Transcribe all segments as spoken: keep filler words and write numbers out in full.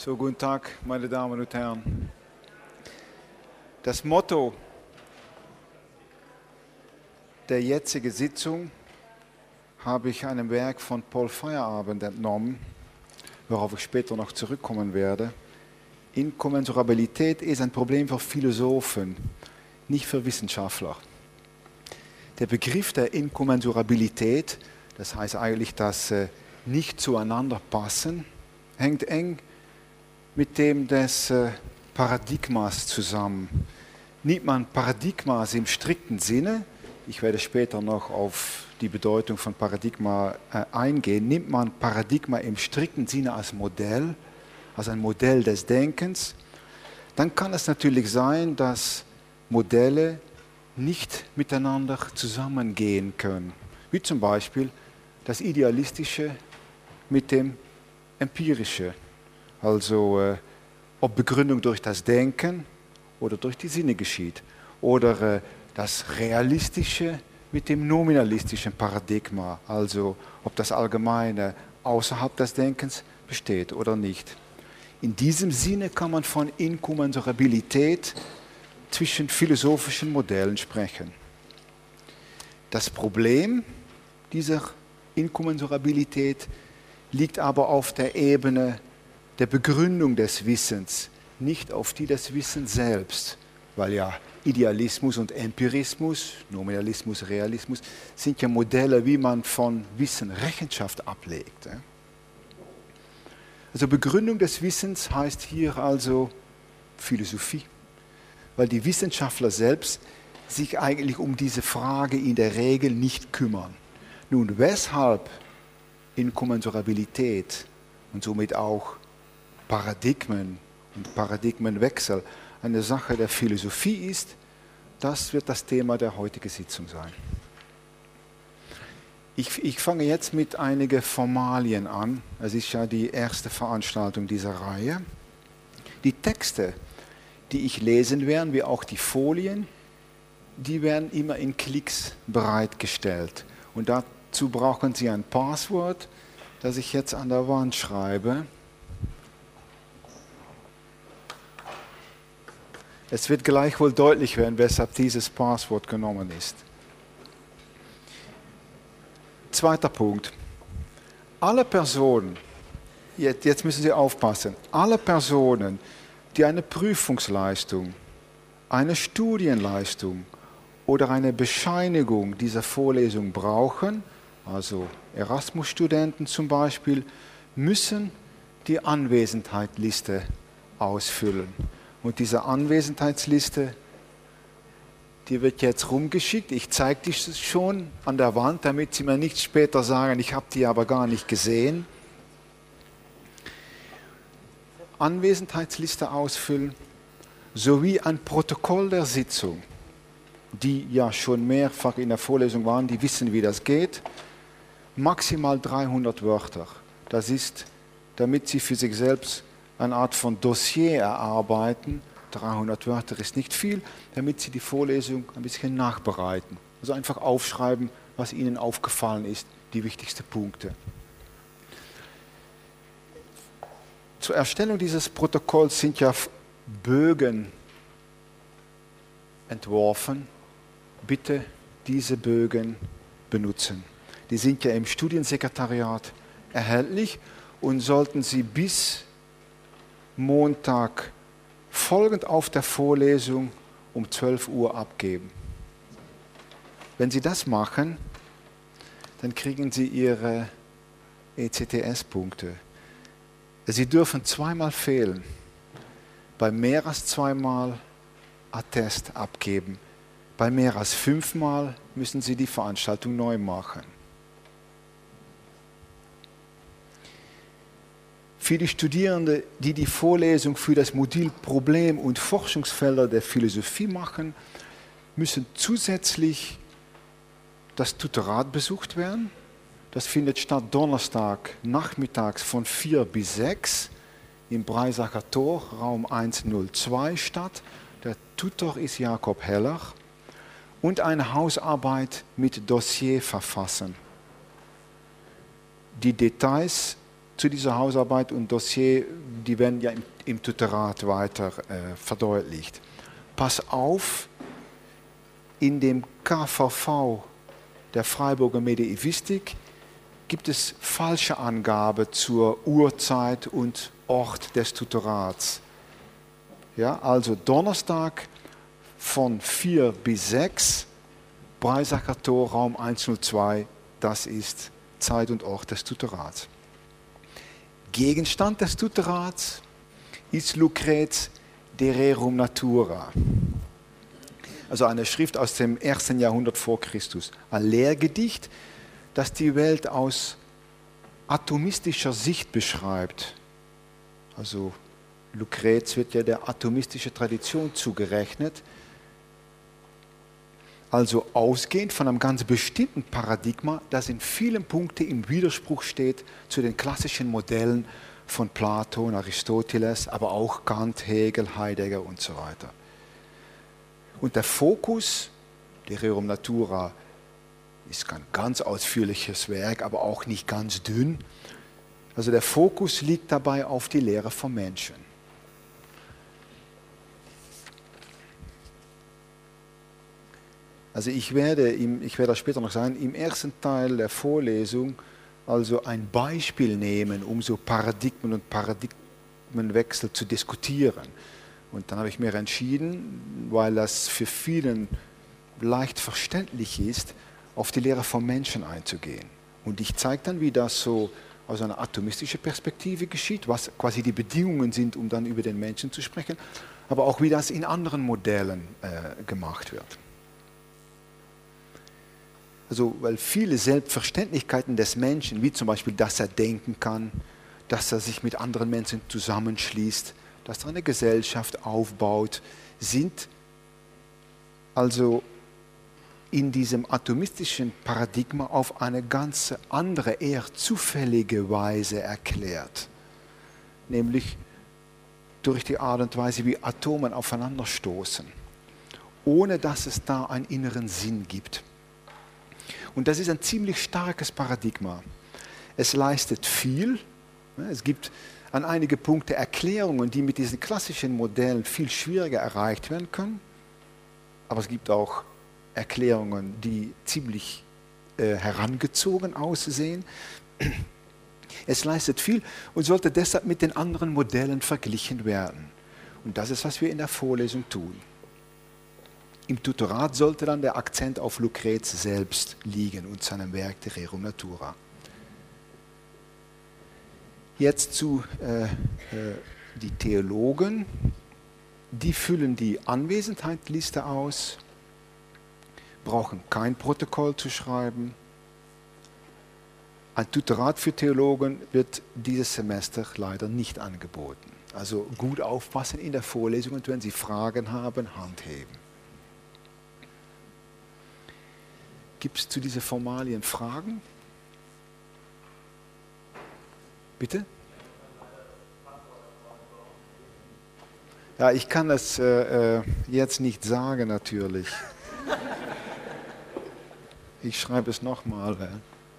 So, guten Tag, meine Damen und Herren. Das Motto der jetzigen Sitzung habe ich einem Werk von Paul Feyerabend entnommen, worauf ich später noch zurückkommen werde. Inkommensurabilität ist ein Problem für Philosophen, nicht für Wissenschaftler. Der Begriff der Inkommensurabilität, das heißt eigentlich das äh, nicht zueinander passen, hängt eng mit dem des äh, Paradigmas zusammen. Nimmt man Paradigmas im strikten Sinne, ich werde später noch auf die Bedeutung von Paradigma äh, eingehen, nimmt man Paradigma im strikten Sinne als Modell, als ein Modell des Denkens, dann kann es natürlich sein, dass Modelle nicht miteinander zusammengehen können. Wie zum Beispiel das Idealistische mit dem Empirische. Also äh, ob Begründung durch das Denken oder durch die Sinne geschieht. Oder äh, das Realistische mit dem nominalistischen Paradigma. Also ob das Allgemeine außerhalb des Denkens besteht oder nicht. In diesem Sinne kann man von Inkommensurabilität zwischen philosophischen Modellen sprechen. Das Problem dieser Inkommensurabilität liegt aber auf der Ebene der Begründung des Wissens, nicht auf die des Wissens selbst, weil ja Idealismus und Empirismus, Nominalismus, Realismus, sind ja Modelle, wie man von Wissen Rechenschaft ablegt. Also Begründung des Wissens heißt hier also Philosophie, weil die Wissenschaftler selbst sich eigentlich um diese Frage in der Regel nicht kümmern. Nun, weshalb Inkommensurabilität und somit auch Paradigmen und Paradigmenwechsel eine Sache der Philosophie ist, das wird das Thema der heutigen Sitzung sein. Ich, ich fange jetzt mit einigen Formalien an. Es ist ja die erste Veranstaltung dieser Reihe. Die Texte, die ich lesen werde, wie auch die Folien, die werden immer in Klicks bereitgestellt. Und dazu brauchen Sie ein Passwort, das ich jetzt an der Wand schreibe. Es wird gleich wohl deutlich werden, weshalb dieses Passwort genommen ist. Zweiter Punkt. Alle Personen, jetzt, jetzt müssen Sie aufpassen, alle Personen, die eine Prüfungsleistung, eine Studienleistung oder eine Bescheinigung dieser Vorlesung brauchen, also Erasmus-Studenten zum Beispiel, müssen die Anwesenheitsliste ausfüllen. Und diese Anwesenheitsliste, die wird jetzt rumgeschickt. Ich zeige die schon an der Wand, damit Sie mir nicht später sagen, ich habe die aber gar nicht gesehen. Anwesenheitsliste ausfüllen, sowie ein Protokoll der Sitzung, die ja schon mehrfach in der Vorlesung waren, die wissen, wie das geht. Maximal dreihundert Wörter. Das ist, damit Sie für sich selbst eine Art von Dossier erarbeiten. dreihundert Wörter ist nicht viel, damit Sie die Vorlesung ein bisschen nachbereiten. Also einfach aufschreiben, was Ihnen aufgefallen ist, die wichtigsten Punkte. Zur Erstellung dieses Protokolls sind ja Bögen entworfen. Bitte diese Bögen benutzen. Die sind ja im Studiensekretariat erhältlich und sollten Sie bis Montag folgend auf der Vorlesung um zwölf Uhr abgeben. Wenn Sie das machen, dann kriegen Sie Ihre E C T S-Punkte. Sie dürfen zweimal fehlen. Bei mehr als zweimal Attest abgeben. Bei mehr als fünfmal müssen Sie die Veranstaltung neu machen. Für die Studierenden, die die Vorlesung für das Modul Problem- und Forschungsfelder der Philosophie machen, müssen zusätzlich das Tutorat besucht werden. Das findet statt Donnerstag nachmittags von vier bis sechs im Breisacher Tor, Raum hundertzwei statt. Der Tutor ist Jakob Heller. Und eine Hausarbeit mit Dossier verfassen. Die Details zu dieser Hausarbeit und Dossier die werden ja im, im Tutorat weiter äh, verdeutlicht. Pass auf, in dem K V V der Freiburger Medievistik gibt es falsche Angabe zur Uhrzeit und Ort des Tutorats. Ja, also Donnerstag von vier bis sechs, Breisacher Tor, Raum hundertzwei, das ist Zeit und Ort des Tutorats. Gegenstand des Tutorats ist Lucrez De Rerum Natura, also eine Schrift aus dem ersten Jahrhundert vor Christus, ein Lehrgedicht, das die Welt aus atomistischer Sicht beschreibt. Also Lucrez wird ja der atomistischen Tradition zugerechnet. Also ausgehend von einem ganz bestimmten Paradigma, das in vielen Punkten im Widerspruch steht zu den klassischen Modellen von Platon, Aristoteles, aber auch Kant, Hegel, Heidegger und so weiter. Und der Fokus, De Rerum Natura, ist kein ganz ausführliches Werk, aber auch nicht ganz dünn. Also der Fokus liegt dabei auf die Lehre vom Menschen. Also ich werde, im, ich werde das später noch sagen, im ersten Teil der Vorlesung also ein Beispiel nehmen, um so Paradigmen und Paradigmenwechsel zu diskutieren. Und dann habe ich mir entschieden, weil das für vielen leicht verständlich ist, auf die Lehre vom Menschen einzugehen. Und ich zeige dann, wie das so aus einer atomistischen Perspektive geschieht, was quasi die Bedingungen sind, um dann über den Menschen zu sprechen, aber auch wie das in anderen Modellen äh, gemacht wird. Also, weil viele Selbstverständlichkeiten des Menschen, wie zum Beispiel, dass er denken kann, dass er sich mit anderen Menschen zusammenschließt, dass er eine Gesellschaft aufbaut, sind also in diesem atomistischen Paradigma auf eine ganz andere, eher zufällige Weise erklärt. Nämlich durch die Art und Weise, wie Atome aufeinanderstoßen, ohne dass es da einen inneren Sinn gibt. Und das ist ein ziemlich starkes Paradigma. Es leistet viel. Es gibt an einige Punkte Erklärungen, die mit diesen klassischen Modellen viel schwieriger erreicht werden können. Aber es gibt auch Erklärungen, die ziemlich äh, herangezogen aussehen. Es leistet viel und sollte deshalb mit den anderen Modellen verglichen werden. Und das ist, was wir in der Vorlesung tun. Im Tutorat sollte dann der Akzent auf Lucrez selbst liegen und seinem Werk De Rerum Natura. Jetzt zu äh, äh, die Theologen. Die füllen die Anwesenheitsliste aus, brauchen kein Protokoll zu schreiben. Ein Tutorat für Theologen wird dieses Semester leider nicht angeboten. Also gut aufpassen in der Vorlesung und wenn Sie Fragen haben, Hand heben. Gibt es zu diesen Formalien Fragen? Bitte? Ja, ich kann das äh, jetzt nicht sagen natürlich. Ich schreibe es nochmal. Ja.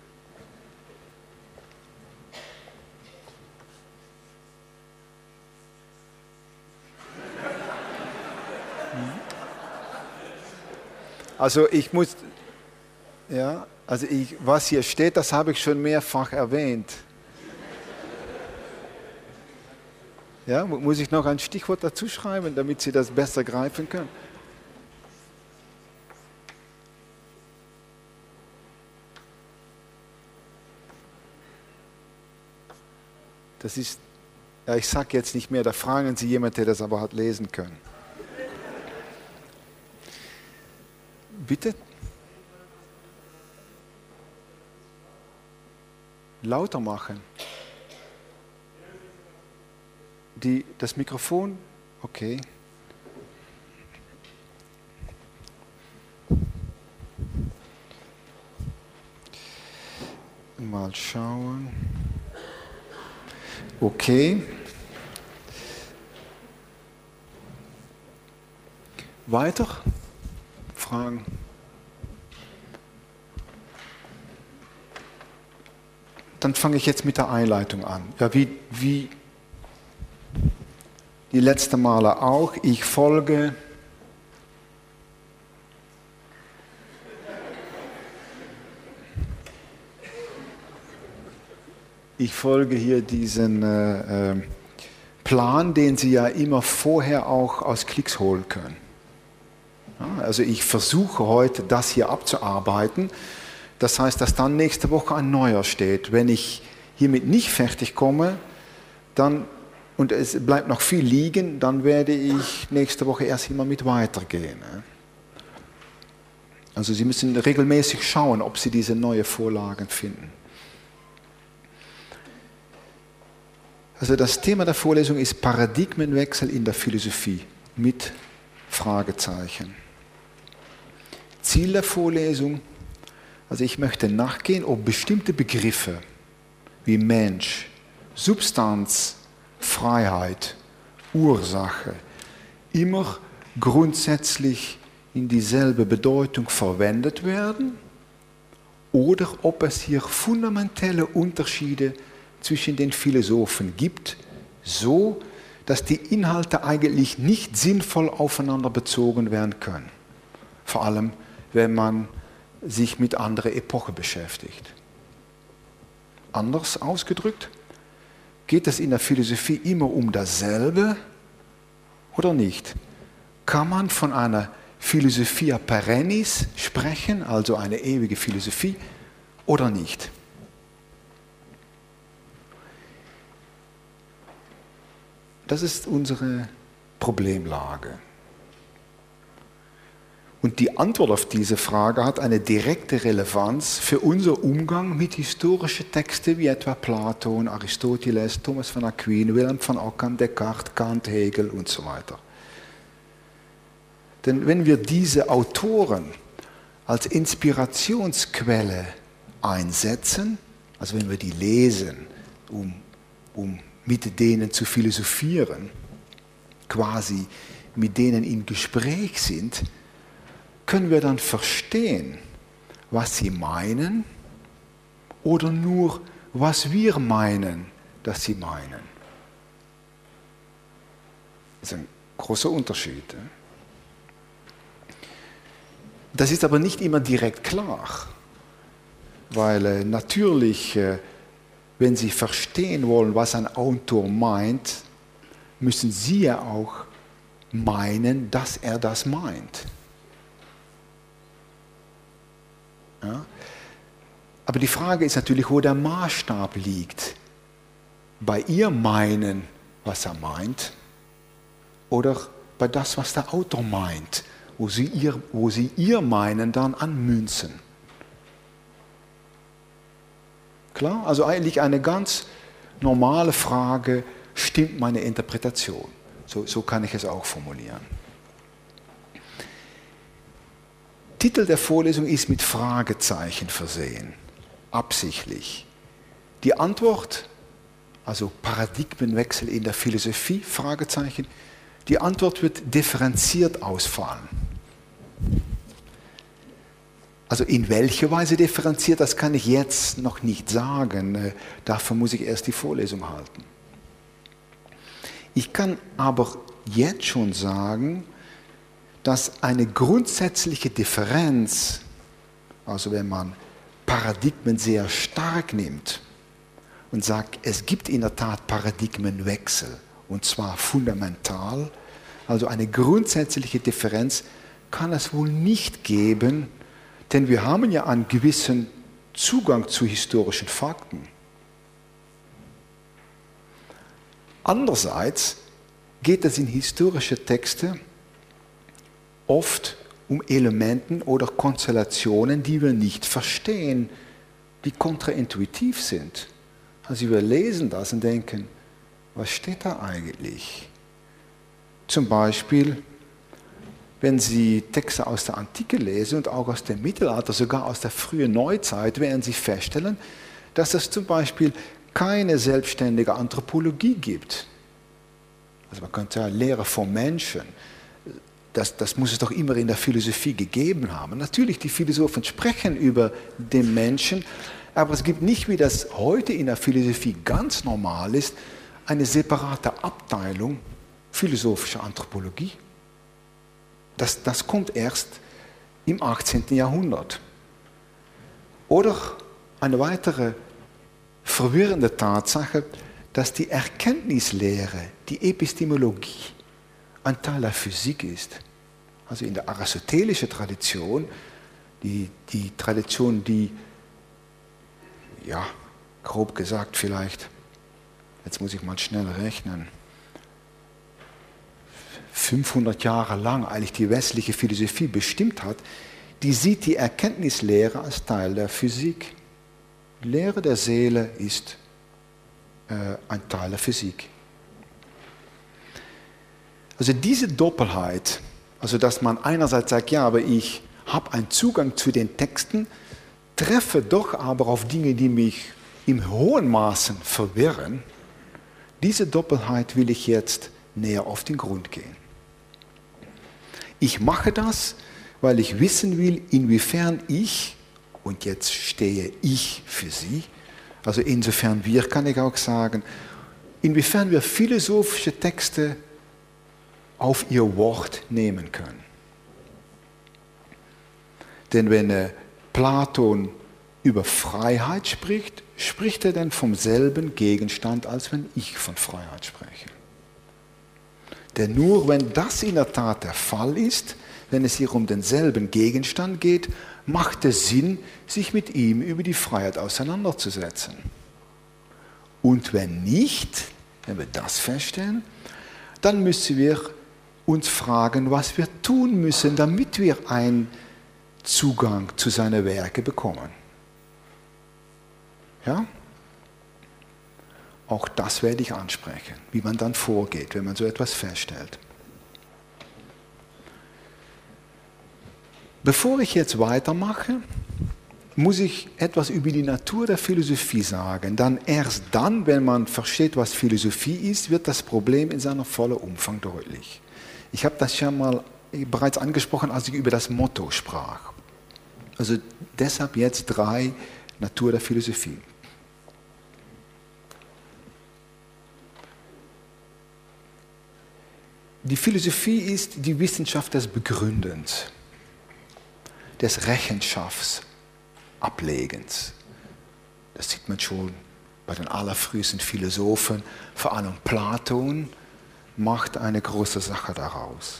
Also ich muss, ja, also ich, was hier steht, das habe ich schon mehrfach erwähnt. Ja, muss ich noch ein Stichwort dazu schreiben, damit Sie das besser greifen können? Das ist, ja, ich sage jetzt nicht mehr, da fragen Sie jemanden, der das aber hat lesen können. Bitte? Lauter machen. Die, das Mikrofon, okay. Mal schauen. Okay. Weiter? Fragen? Dann fange ich jetzt mit der Einleitung an. Ja, wie, wie die letzten Male auch, ich folge ich folge hier diesen äh, äh, Plan, den Sie ja immer vorher auch aus Klicks holen können. Ja, also ich versuche heute, das hier abzuarbeiten. Das heißt, dass dann nächste Woche ein neuer steht. Wenn ich hiermit nicht fertig komme, dann, und es bleibt noch viel liegen, dann werde ich nächste Woche erst immer mit weitergehen. Also Sie müssen regelmäßig schauen, ob Sie diese neuen Vorlagen finden. Also das Thema der Vorlesung ist Paradigmenwechsel in der Philosophie mit Fragezeichen. Ziel der Vorlesung, also ich möchte nachgehen, ob bestimmte Begriffe wie Mensch, Substanz, Freiheit, Ursache immer grundsätzlich in dieselbe Bedeutung verwendet werden oder ob es hier fundamentelle Unterschiede gibt zwischen den Philosophen gibt, so dass die Inhalte eigentlich nicht sinnvoll aufeinander bezogen werden können. Vor allem, wenn man sich mit anderer Epoche beschäftigt. Anders ausgedrückt, geht es in der Philosophie immer um dasselbe oder nicht? Kann man von einer Philosophia perennis sprechen, also eine ewige Philosophie, oder nicht? Das ist unsere Problemlage. Und die Antwort auf diese Frage hat eine direkte Relevanz für unseren Umgang mit historischen Texten wie etwa Platon, Aristoteles, Thomas von Aquin, Wilhelm von Ockham, Descartes, Kant, Hegel und so weiter. Denn wenn wir diese Autoren als Inspirationsquelle einsetzen, also wenn wir die lesen, um, um mit denen zu philosophieren, quasi mit denen in Gespräch sind, können wir dann verstehen, was sie meinen oder nur, was wir meinen, dass sie meinen. Das ist ein großer Unterschied. Das ist aber nicht immer direkt klar, weil natürlich, wenn Sie verstehen wollen, was ein Autor meint, müssen Sie ja auch meinen, dass er das meint. Ja? Aber die Frage ist natürlich, wo der Maßstab liegt. Bei Ihr Meinen, was er meint, oder bei das, was der Autor meint, wo Sie Ihr, wo Sie Ihr Meinen dann anmünzen. Klar? Also eigentlich eine ganz normale Frage, stimmt meine Interpretation? So, so kann ich es auch formulieren. Titel der Vorlesung ist mit Fragezeichen versehen, absichtlich. Die Antwort, also Paradigmenwechsel in der Philosophie, Fragezeichen, die Antwort wird differenziert ausfallen. Also in welcher Weise differenziert, das kann ich jetzt noch nicht sagen. Dafür muss ich erst die Vorlesung halten. Ich kann aber jetzt schon sagen, dass eine grundsätzliche Differenz, also wenn man Paradigmen sehr stark nimmt und sagt, es gibt in der Tat Paradigmenwechsel, und zwar fundamental, also eine grundsätzliche Differenz kann es wohl nicht geben, denn wir haben ja einen gewissen Zugang zu historischen Fakten. Andererseits geht es in historische Texte oft um Elementen oder Konstellationen, die wir nicht verstehen, die kontraintuitiv sind. Also wir lesen das und denken, was steht da eigentlich? Zum Beispiel, wenn Sie Texte aus der Antike lesen und auch aus dem Mittelalter, sogar aus der frühen Neuzeit, werden Sie feststellen, dass es zum Beispiel keine selbstständige Anthropologie gibt. Also man könnte ja Lehre vom Menschen, das, das muss es doch immer in der Philosophie gegeben haben. Natürlich, die Philosophen sprechen über den Menschen, aber es gibt nicht, wie das heute in der Philosophie ganz normal ist, eine separate Abteilung philosophische Anthropologie. Das, das kommt erst im achtzehnten Jahrhundert. Oder eine weitere verwirrende Tatsache, dass die Erkenntnislehre, die Epistemologie, ein Teil der Physik ist. Also in der aristotelischen Tradition, die, die Tradition, die, ja, grob gesagt vielleicht, jetzt muss ich mal schnell rechnen, fünfhundert Jahre lang eigentlich die westliche Philosophie bestimmt hat, die sieht die Erkenntnislehre als Teil der Physik. Die Lehre der Seele ist äh, ein Teil der Physik. Also diese Doppelheit, also dass man einerseits sagt, ja, aber ich habe einen Zugang zu den Texten, treffe doch aber auf Dinge, die mich im hohen Maßen verwirren, diese Doppelheit will ich jetzt näher auf den Grund gehen. Ich mache das, weil ich wissen will, inwiefern ich, und jetzt stehe ich für Sie, also insofern wir, kann ich auch sagen, inwiefern wir philosophische Texte auf ihr Wort nehmen können. Denn wenn äh, Platon über Freiheit spricht, spricht er dann vom selben Gegenstand, als wenn ich von Freiheit spreche. Denn nur wenn das in der Tat der Fall ist, wenn es hier um denselben Gegenstand geht, macht es Sinn, sich mit ihm über die Freiheit auseinanderzusetzen. Und wenn nicht, wenn wir das feststellen, dann müssen wir uns fragen, was wir tun müssen, damit wir einen Zugang zu seinen Werken bekommen. Ja? Auch das werde ich ansprechen, wie man dann vorgeht, wenn man so etwas feststellt. Bevor ich jetzt weitermache, muss ich etwas über die Natur der Philosophie sagen. Dann erst dann, wenn man versteht, was Philosophie ist, wird das Problem in seinem vollen Umfang deutlich. Ich habe das schon mal bereits angesprochen, als ich über das Motto sprach. Also deshalb jetzt drei Natur der Philosophie. Die Philosophie ist die Wissenschaft des Begründens, des Rechenschaftsablegens. Das sieht man schon bei den allerfrühesten Philosophen, vor allem Platon macht eine große Sache daraus.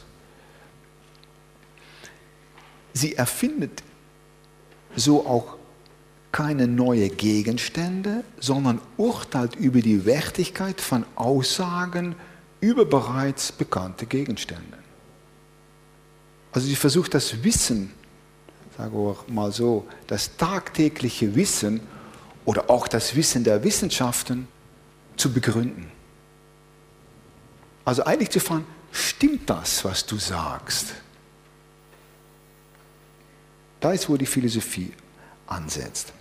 Sie erfindet so auch keine neuen Gegenstände, sondern urteilt über die Wertigkeit von Aussagen über bereits bekannte Gegenstände. Also sie versucht das Wissen, sagen wir mal so, das tagtägliche Wissen oder auch das Wissen der Wissenschaften zu begründen. Also eigentlich zu fragen, stimmt das, was du sagst? Da ist, wo die Philosophie ansetzt.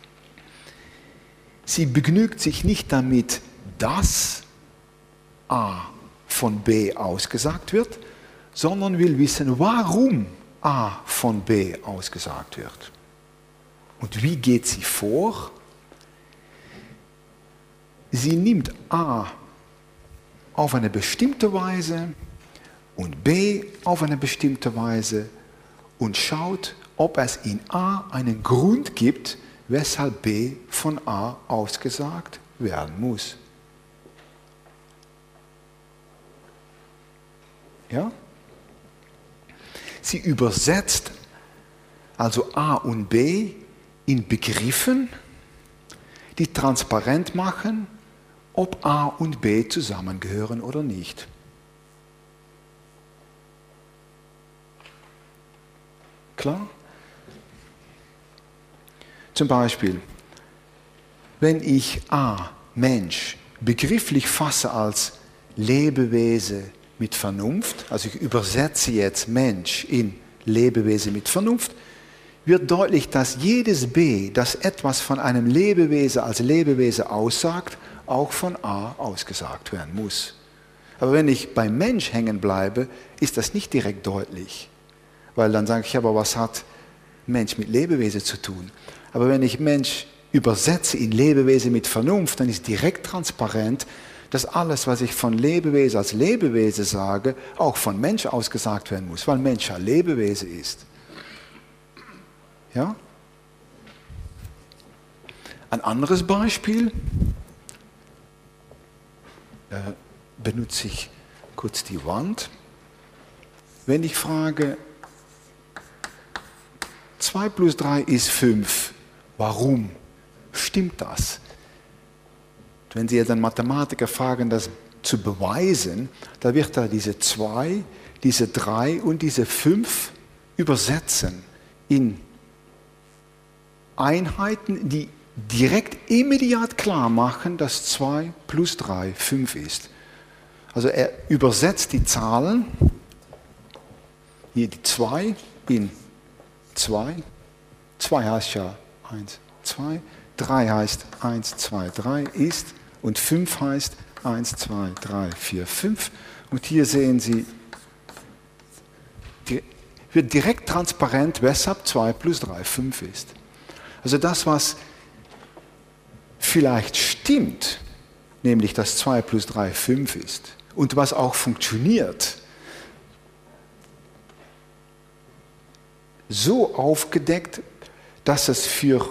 Sie begnügt sich nicht damit, dass A von B ausgesagt wird, sondern will wissen, warum A von B ausgesagt wird. Und wie geht sie vor? Sie nimmt A auf eine bestimmte Weise und B auf eine bestimmte Weise und schaut, ob es in A einen Grund gibt, weshalb B von A ausgesagt werden muss. Ja? Sie übersetzt also A und B in Begriffen, die transparent machen, ob A und B zusammengehören oder nicht. Klar? Zum Beispiel, wenn ich A, Mensch, begrifflich fasse als Lebewesen mit Vernunft, also ich übersetze jetzt Mensch in Lebewesen mit Vernunft, wird deutlich, dass jedes B, das etwas von einem Lebewesen als Lebewesen aussagt, auch von A ausgesagt werden muss. Aber wenn ich beim Mensch hängen bleibe, ist das nicht direkt deutlich. Weil dann sage ich, aber was hat Mensch mit Lebewesen zu tun? Aber wenn ich Mensch übersetze in Lebewesen mit Vernunft, dann ist direkt transparent, dass alles, was ich von Lebewesen als Lebewesen sage, auch von Mensch ausgesagt werden muss, weil Mensch ein Lebewesen ist. Ja? Ein anderes Beispiel, äh, benutze ich kurz die Wand. Wenn ich frage, zwei plus drei ist fünf, warum stimmt das? Wenn Sie jetzt einen Mathematiker fragen, das zu beweisen, da wird er diese zwei, diese drei und diese fünf übersetzen in Einheiten, die direkt immediat klar machen, dass zwei plus drei fünf ist. Also er übersetzt die Zahlen, hier die zwei in zwei, zwei heißt ja eins, zwei, drei heißt eins, zwei, drei ist und fünf heißt eins, zwei, drei, vier, fünf. Und hier sehen Sie, die, wird direkt transparent, weshalb zwei plus drei fünf ist. Also das, was vielleicht stimmt, nämlich dass zwei plus drei fünf ist und was auch funktioniert, so aufgedeckt, dass es für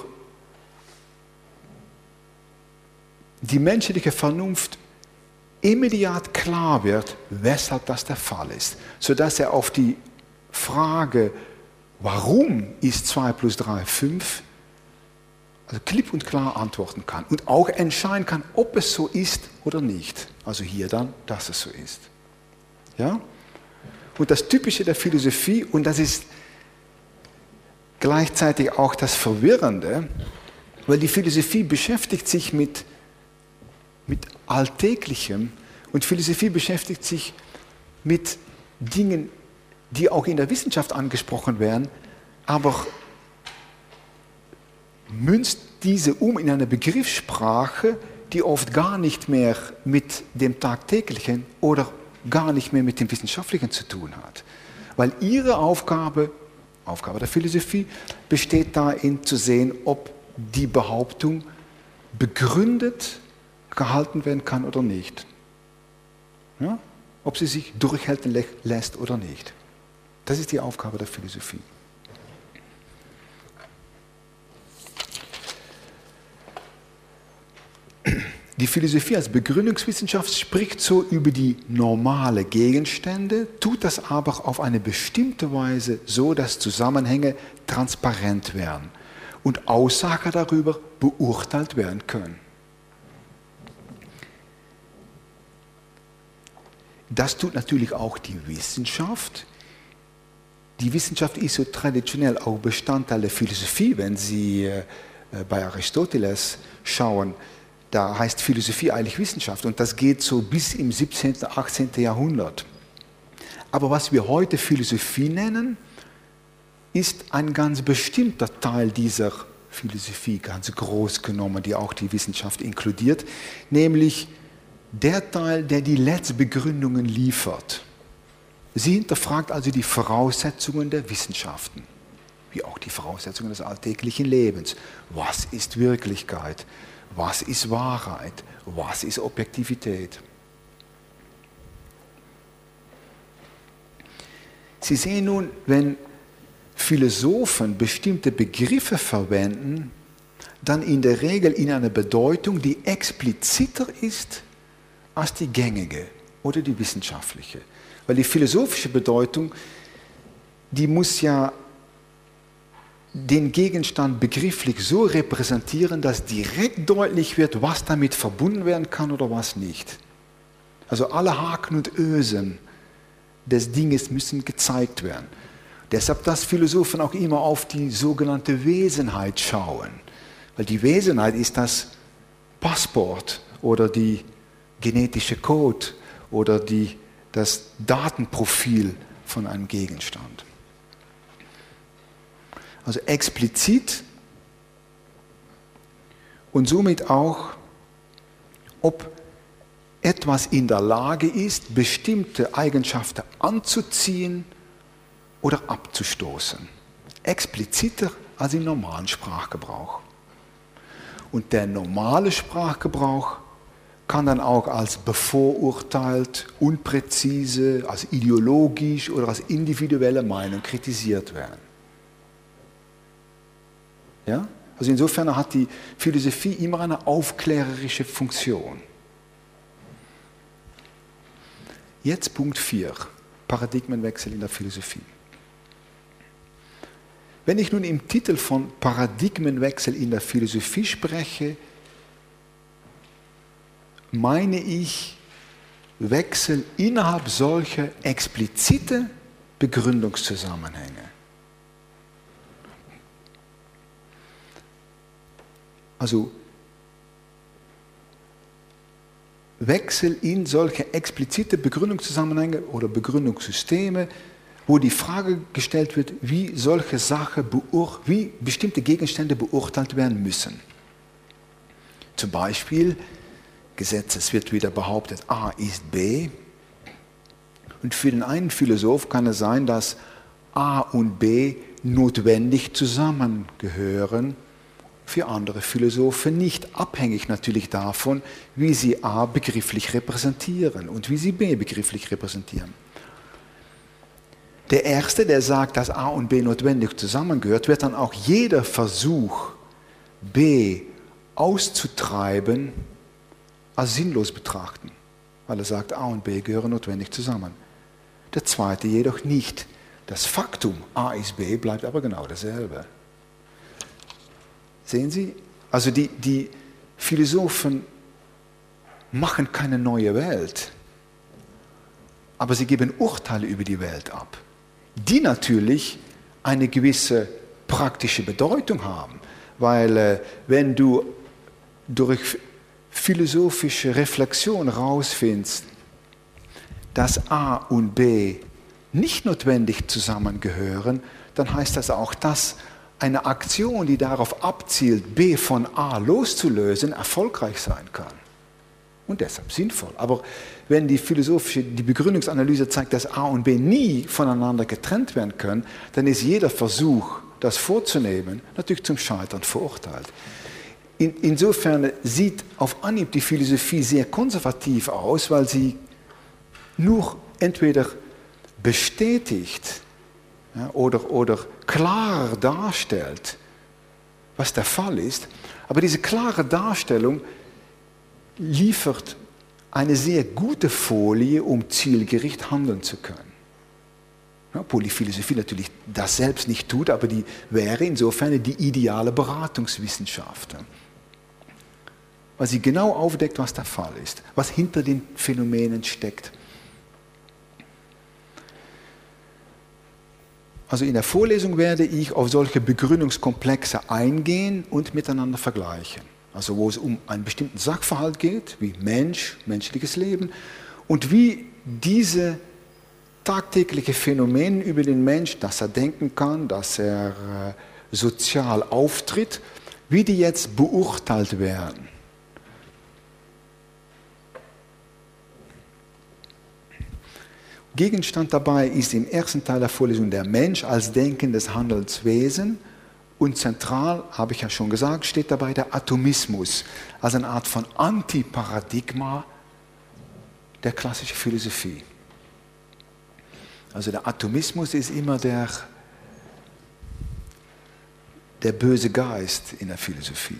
die menschliche Vernunft immediat klar wird, weshalb das der Fall ist, sodass er auf die Frage, warum ist zwei plus drei fünf, also klipp und klar antworten kann und auch entscheiden kann, ob es so ist oder nicht. Also hier dann, dass es so ist. Ja? Und das Typische der Philosophie, und das ist gleichzeitig auch das Verwirrende, weil die Philosophie beschäftigt sich mit, mit Alltäglichem und Philosophie beschäftigt sich mit Dingen, die auch in der Wissenschaft angesprochen werden, aber münzt diese um in eine Begriffssprache, die oft gar nicht mehr mit dem Tagtäglichen oder gar nicht mehr mit dem Wissenschaftlichen zu tun hat. Weil ihre Aufgabe, Aufgabe der Philosophie, besteht darin zu sehen, ob die Behauptung begründet gehalten werden kann oder nicht. Ja? Ob sie sich durchhalten lässt oder nicht. Das ist die Aufgabe der Philosophie. Die Philosophie als Begründungswissenschaft spricht so über die normalen Gegenstände, tut das aber auf eine bestimmte Weise so, dass Zusammenhänge transparent werden und Aussagen darüber beurteilt werden können. Das tut natürlich auch die Wissenschaft. Die Wissenschaft ist so traditionell auch Bestandteil der Philosophie, wenn Sie äh, bei Aristoteles schauen. Da heißt Philosophie eigentlich Wissenschaft und das geht so bis im siebzehnten, achtzehnten Jahrhundert. Aber was wir heute Philosophie nennen, ist ein ganz bestimmter Teil dieser Philosophie, ganz groß genommen, die auch die Wissenschaft inkludiert, nämlich der Teil, der die Letztbegründungen liefert. Sie hinterfragt also die Voraussetzungen der Wissenschaften, wie auch die Voraussetzungen des alltäglichen Lebens. Was ist Wirklichkeit? Was ist Wahrheit? Was ist Objektivität? Sie sehen nun, wenn Philosophen bestimmte Begriffe verwenden, dann in der Regel in einer Bedeutung, die expliziter ist als die gängige oder die wissenschaftliche. Weil die philosophische Bedeutung, die muss ja den Gegenstand begrifflich so repräsentieren, dass direkt deutlich wird, was damit verbunden werden kann oder was nicht. Also alle Haken und Ösen des Dinges müssen gezeigt werden. Deshalb, dass Philosophen auch immer auf die sogenannte Wesenheit schauen. Weil die Wesenheit ist das Passport oder die genetische Code oder die, das Datenprofil von einem Gegenstand. Also explizit und somit auch, ob etwas in der Lage ist, bestimmte Eigenschaften anzuziehen oder abzustoßen. Expliziter als im normalen Sprachgebrauch. Und der normale Sprachgebrauch kann dann auch als bevorurteilt, unpräzise, als ideologisch oder als individuelle Meinung kritisiert werden. Ja? Also insofern hat die Philosophie immer eine aufklärerische Funktion. Jetzt Punkt vier, Paradigmenwechsel in der Philosophie. Wenn ich nun im Titel von Paradigmenwechsel in der Philosophie spreche, meine ich Wechsel innerhalb solcher explizite Begründungszusammenhänge. Also Wechsel in solche explizite Begründungszusammenhänge oder Begründungssysteme, wo die Frage gestellt wird, wie solche Sachen, wie bestimmte Gegenstände beurteilt werden müssen. Zum Beispiel, Gesetz, es wird wieder behauptet, A ist B. Und für den einen Philosoph kann es sein, dass A und B notwendig zusammengehören, für andere Philosophen nicht, abhängig natürlich davon, wie sie A begrifflich repräsentieren und wie sie B begrifflich repräsentieren. Der Erste, der sagt, dass A und B notwendig zusammengehört, wird dann auch jeder Versuch, B auszutreiben, als sinnlos betrachten, weil er sagt, A und B gehören notwendig zusammen. Der Zweite jedoch nicht. Das Faktum, A ist B, bleibt aber genau dasselbe. Sehen Sie? Also die, die Philosophen machen keine neue Welt, aber sie geben Urteile über die Welt ab, die natürlich eine gewisse praktische Bedeutung haben, weil äh, wenn du durch philosophische Reflexion herausfindest, dass A und B nicht notwendig zusammengehören, dann heißt das auch, dass eine Aktion, die darauf abzielt, B von A loszulösen, erfolgreich sein kann. Und deshalb sinnvoll. Aber wenn die philosophische, die Begründungsanalyse zeigt, dass A und B nie voneinander getrennt werden können, dann ist jeder Versuch, das vorzunehmen, natürlich zum Scheitern verurteilt. In, insofern sieht auf Anhieb die Philosophie sehr konservativ aus, weil sie nur entweder bestätigt, ja, oder, oder klar darstellt, was der Fall ist. Aber diese klare Darstellung liefert eine sehr gute Folie, um zielgerichtet handeln zu können. Ja, obwohl die Philosophie natürlich das selbst nicht tut, aber die wäre insofern die ideale Beratungswissenschaft. Weil sie genau aufdeckt, was der Fall ist, was hinter den Phänomenen steckt. Also in der Vorlesung werde ich auf solche Begründungskomplexe eingehen und miteinander vergleichen. Also wo es um einen bestimmten Sachverhalt geht, wie Mensch, menschliches Leben, und wie diese tagtägliche Phänomene über den Mensch, dass er denken kann, dass er äh, sozial auftritt, wie die jetzt beurteilt werden. Gegenstand dabei ist im ersten Teil der Vorlesung der Mensch als denkendes Handelswesen und zentral, habe ich ja schon gesagt, steht dabei der Atomismus als eine Art von Antiparadigma der klassischen Philosophie. Also der Atomismus ist immer der, der böse Geist in der Philosophie.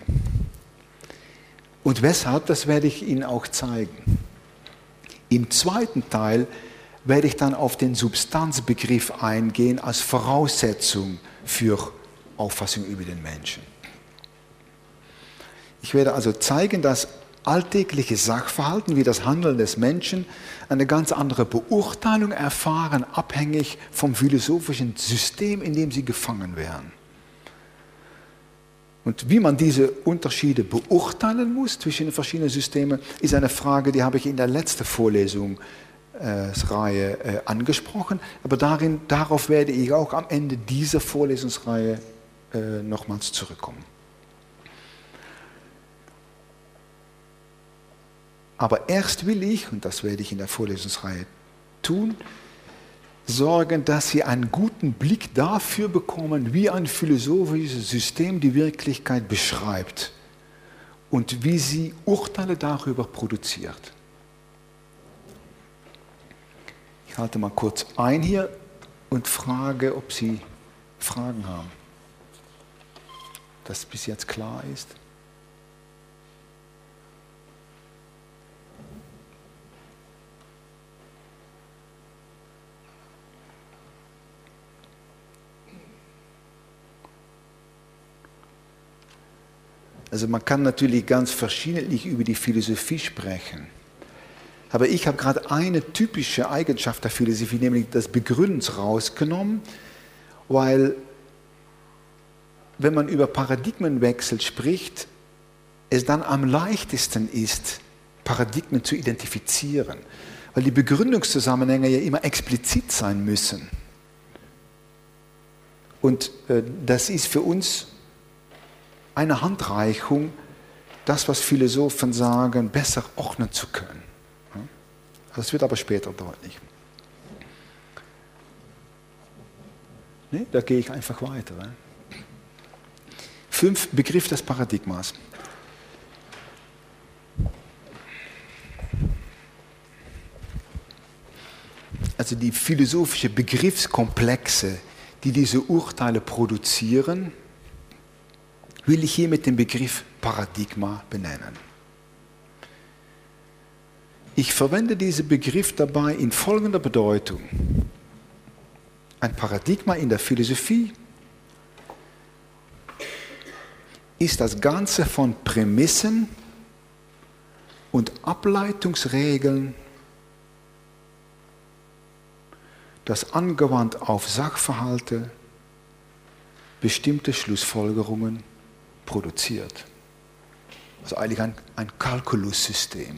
Und weshalb, das werde ich Ihnen auch zeigen. Im zweiten Teil werde ich dann auf den Substanzbegriff eingehen als Voraussetzung für Auffassung über den Menschen. Ich werde also zeigen, dass alltägliche Sachverhalten wie das Handeln des Menschen eine ganz andere Beurteilung erfahren, abhängig vom philosophischen System, in dem sie gefangen werden. Und wie man diese Unterschiede beurteilen muss zwischen den verschiedenen Systemen, ist eine Frage, die habe ich in der letzten Vorlesung Reihe äh, angesprochen, aber darin, darauf werde ich auch am Ende dieser Vorlesungsreihe äh, nochmals zurückkommen. Aber erst will ich, und das werde ich in der Vorlesungsreihe tun, sorgen, dass Sie einen guten Blick dafür bekommen, wie ein philosophisches System die Wirklichkeit beschreibt und wie sie Urteile darüber produziert. Ich halte mal kurz ein hier und frage, ob Sie Fragen haben. Dass es bis jetzt klar ist. Also man kann natürlich ganz verschiedentlich über die Philosophie sprechen. Aber ich habe gerade eine typische Eigenschaft der Philosophie, nämlich das Begründens rausgenommen, weil wenn man über Paradigmenwechsel spricht, es dann am leichtesten ist, Paradigmen zu identifizieren, weil die Begründungszusammenhänge ja immer explizit sein müssen. Und äh, das ist für uns eine Handreichung, das, was Philosophen sagen, besser ordnen zu können. Das wird aber später deutlich. Nee, da gehe ich einfach weiter. Ne? Fünf, Begriff des Paradigmas. Also die philosophische Begriffskomplexe, die diese Urteile produzieren, will ich hier mit dem Begriff Paradigma benennen. Ich verwende diesen Begriff dabei in folgender Bedeutung. Ein Paradigma in der Philosophie ist das Ganze von Prämissen und Ableitungsregeln, das angewandt auf Sachverhalte bestimmte Schlussfolgerungen produziert. Also eigentlich ein, ein Kalkulussystem.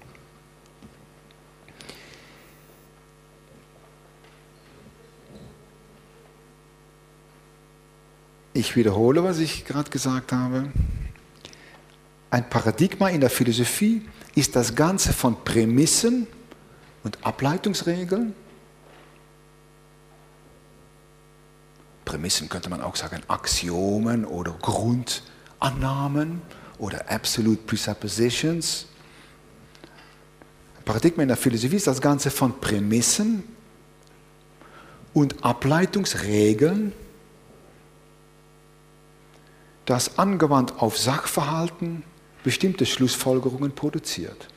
Ich wiederhole, was ich gerade gesagt habe. Ein Paradigma in der Philosophie ist das Ganze von Prämissen und Ableitungsregeln. Prämissen könnte man auch sagen Axiomen oder Grundannahmen oder Absolute Presuppositions. Ein Paradigma in der Philosophie ist das Ganze von Prämissen und Ableitungsregeln, das angewandt auf Sachverhalten bestimmte Schlussfolgerungen produziert.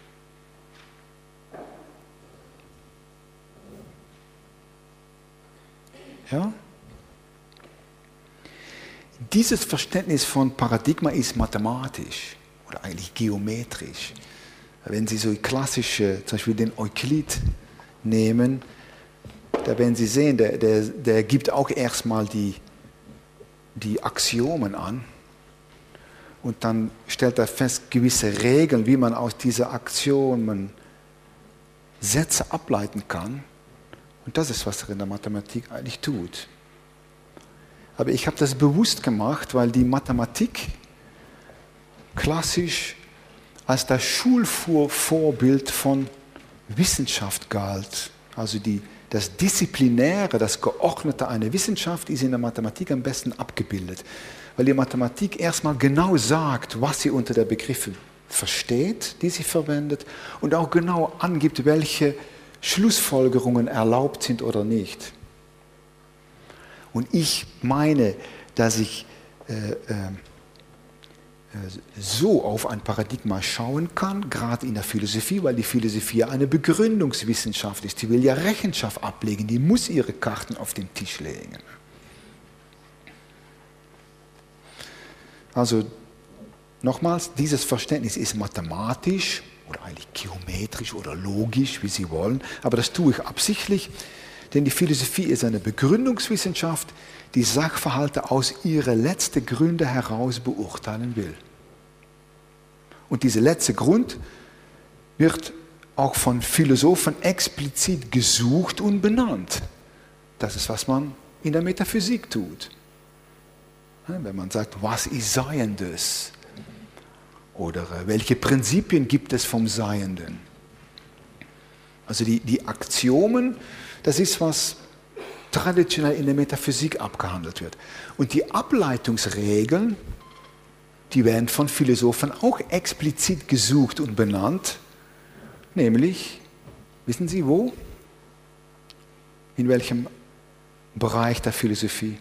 Ja? Dieses Verständnis von Paradigma ist mathematisch oder eigentlich geometrisch. Wenn Sie so klassische, zum Beispiel den Euklid nehmen, da werden Sie sehen, der, der, der gibt auch erstmal die, die Axiomen an. Und dann stellt er fest, gewisse Regeln, wie man aus diesen Axiomen Sätze ableiten kann. Und das ist, was er in der Mathematik eigentlich tut. Aber ich habe das bewusst gemacht, weil die Mathematik klassisch als das Schulvorbild von Wissenschaft galt. Also die, das Disziplinäre, das Geordnete einer Wissenschaft ist in der Mathematik am besten abgebildet. Weil die Mathematik erstmal genau sagt, was sie unter der Begriffe versteht, die sie verwendet, und auch genau angibt, welche Schlussfolgerungen erlaubt sind oder nicht. Und ich meine, dass ich äh, äh, so auf ein Paradigma schauen kann, gerade in der Philosophie, weil die Philosophie eine Begründungswissenschaft ist. Die will ja Rechenschaft ablegen, die muss ihre Karten auf den Tisch legen. Also nochmals, dieses Verständnis ist mathematisch oder eigentlich geometrisch oder logisch, wie Sie wollen, aber das tue ich absichtlich, denn die Philosophie ist eine Begründungswissenschaft, die Sachverhalte aus ihren letzten Gründen heraus beurteilen will. Und dieser letzte Grund wird auch von Philosophen explizit gesucht und benannt. Das ist, was man in der Metaphysik tut. Wenn man sagt, was ist Seiendes? Oder welche Prinzipien gibt es vom Seienden? Also die, die Axiomen, das ist, was traditionell in der Metaphysik abgehandelt wird. Und die Ableitungsregeln, die werden von Philosophen auch explizit gesucht und benannt, nämlich, wissen Sie wo? In welchem Bereich der Philosophie?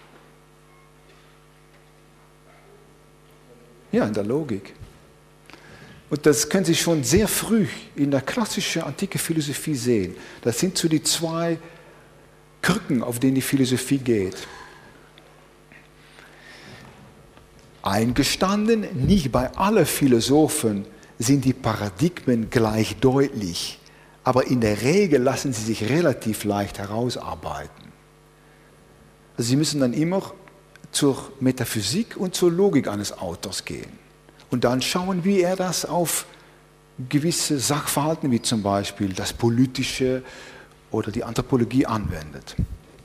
Ja, in der Logik. Und das können Sie schon sehr früh in der klassischen antiken Philosophie sehen. Das sind so die zwei Krücken, auf denen die Philosophie geht. Eingestanden, nicht bei allen Philosophen sind die Paradigmen gleich deutlich, aber in der Regel lassen sie sich relativ leicht herausarbeiten. Also Sie müssen dann immer zur Metaphysik und zur Logik eines Autors gehen und dann schauen, wie er das auf gewisse Sachverhalten, wie zum Beispiel das Politische oder die Anthropologie anwendet.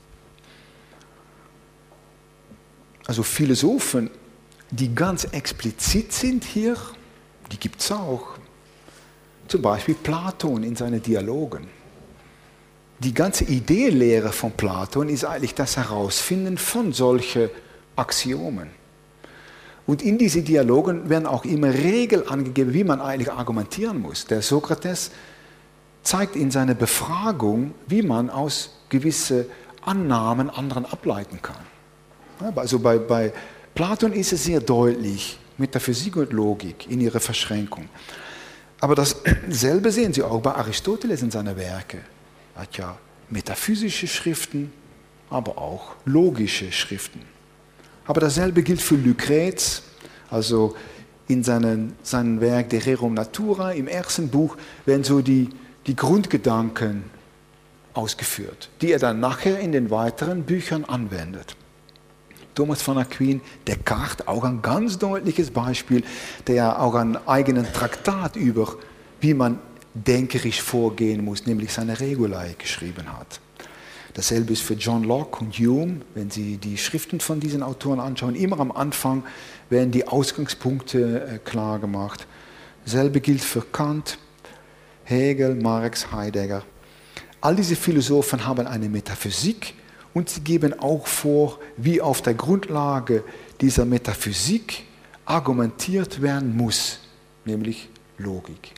Also Philosophen, die ganz explizit sind hier, die gibt es auch. Zum Beispiel Platon in seinen Dialogen. Die ganze Ideelehre von Platon ist eigentlich das Herausfinden von solchen Axiomen. Und in diesen Dialogen werden auch immer Regeln angegeben, wie man eigentlich argumentieren muss. Der Sokrates zeigt in seiner Befragung, wie man aus gewissen Annahmen anderen ableiten kann. Also bei, bei Platon ist es sehr deutlich, Metaphysik und Logik in ihrer Verschränkung. Aber dasselbe sehen Sie auch bei Aristoteles in seinen Werken. Er hat ja metaphysische Schriften, aber auch logische Schriften. Aber dasselbe gilt für Lucrez, also in seinem seinen Werk De Rerum Natura, im ersten Buch, werden so die, die Grundgedanken ausgeführt, die er dann nachher in den weiteren Büchern anwendet. Thomas von Aquin, Descartes, auch ein ganz deutliches Beispiel, der ja auch einen eigenen Traktat über, wie man denkerisch vorgehen muss, nämlich seine Regulae geschrieben hat. Dasselbe ist für John Locke und Hume, wenn Sie die Schriften von diesen Autoren anschauen, immer am Anfang werden die Ausgangspunkte klar gemacht. Dasselbe gilt für Kant, Hegel, Marx, Heidegger. All diese Philosophen haben eine Metaphysik und sie geben auch vor, wie auf der Grundlage dieser Metaphysik argumentiert werden muss, nämlich Logik.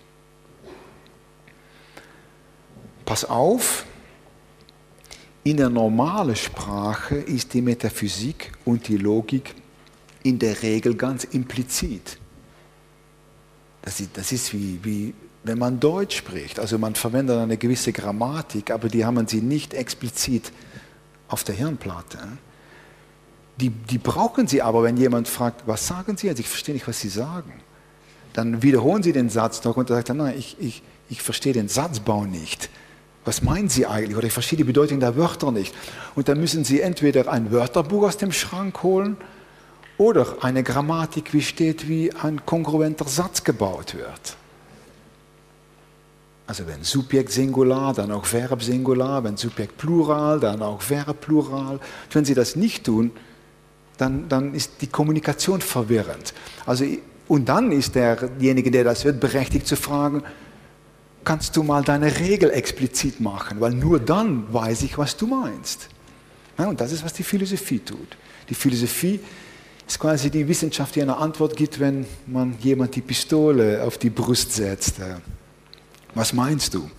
Pass auf, in der normalen Sprache ist die Metaphysik und die Logik in der Regel ganz implizit. Das ist, das ist wie, wie wenn man Deutsch spricht. Also man verwendet eine gewisse Grammatik, aber die haben sie nicht explizit auf der Hirnplatte. Die, die brauchen sie aber, wenn jemand fragt, was sagen Sie? Also ich verstehe nicht, was Sie sagen. Dann wiederholen Sie den Satz noch und dann sagt er, nein, ich, ich, ich verstehe den Satzbau nicht. Was meinen Sie eigentlich? Oder ich verstehe die Bedeutung der Wörter nicht. Und dann müssen Sie entweder ein Wörterbuch aus dem Schrank holen oder eine Grammatik, wie steht, wie ein kongruenter Satz gebaut wird. Also wenn Subjekt Singular, dann auch Verb Singular, wenn Subjekt Plural, dann auch Verb Plural. Und wenn Sie das nicht tun, dann, dann ist die Kommunikation verwirrend. Also, und dann ist derjenige, der das wird, berechtigt zu fragen, kannst du mal deine Regel explizit machen, weil nur dann weiß ich, was du meinst. Ja, und das ist, was die Philosophie tut. Die Philosophie ist quasi die Wissenschaft, die eine Antwort gibt, wenn man jemand die Pistole auf die Brust setzt. Was meinst du?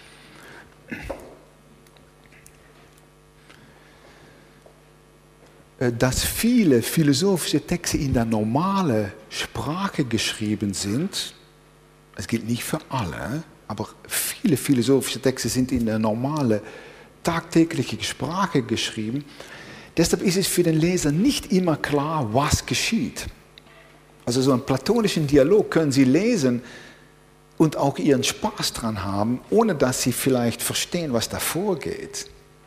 Dass viele philosophische Texte in der normalen Sprache geschrieben sind, das gilt nicht für alle, aber viele philosophische Texte sind in der normalen, tagtäglichen Sprache geschrieben. Deshalb ist es für den Leser nicht immer klar, was geschieht. Also so einen platonischen Dialog können Sie lesen und auch ihren Spaß dran haben, ohne dass Sie vielleicht verstehen, was da vorgeht.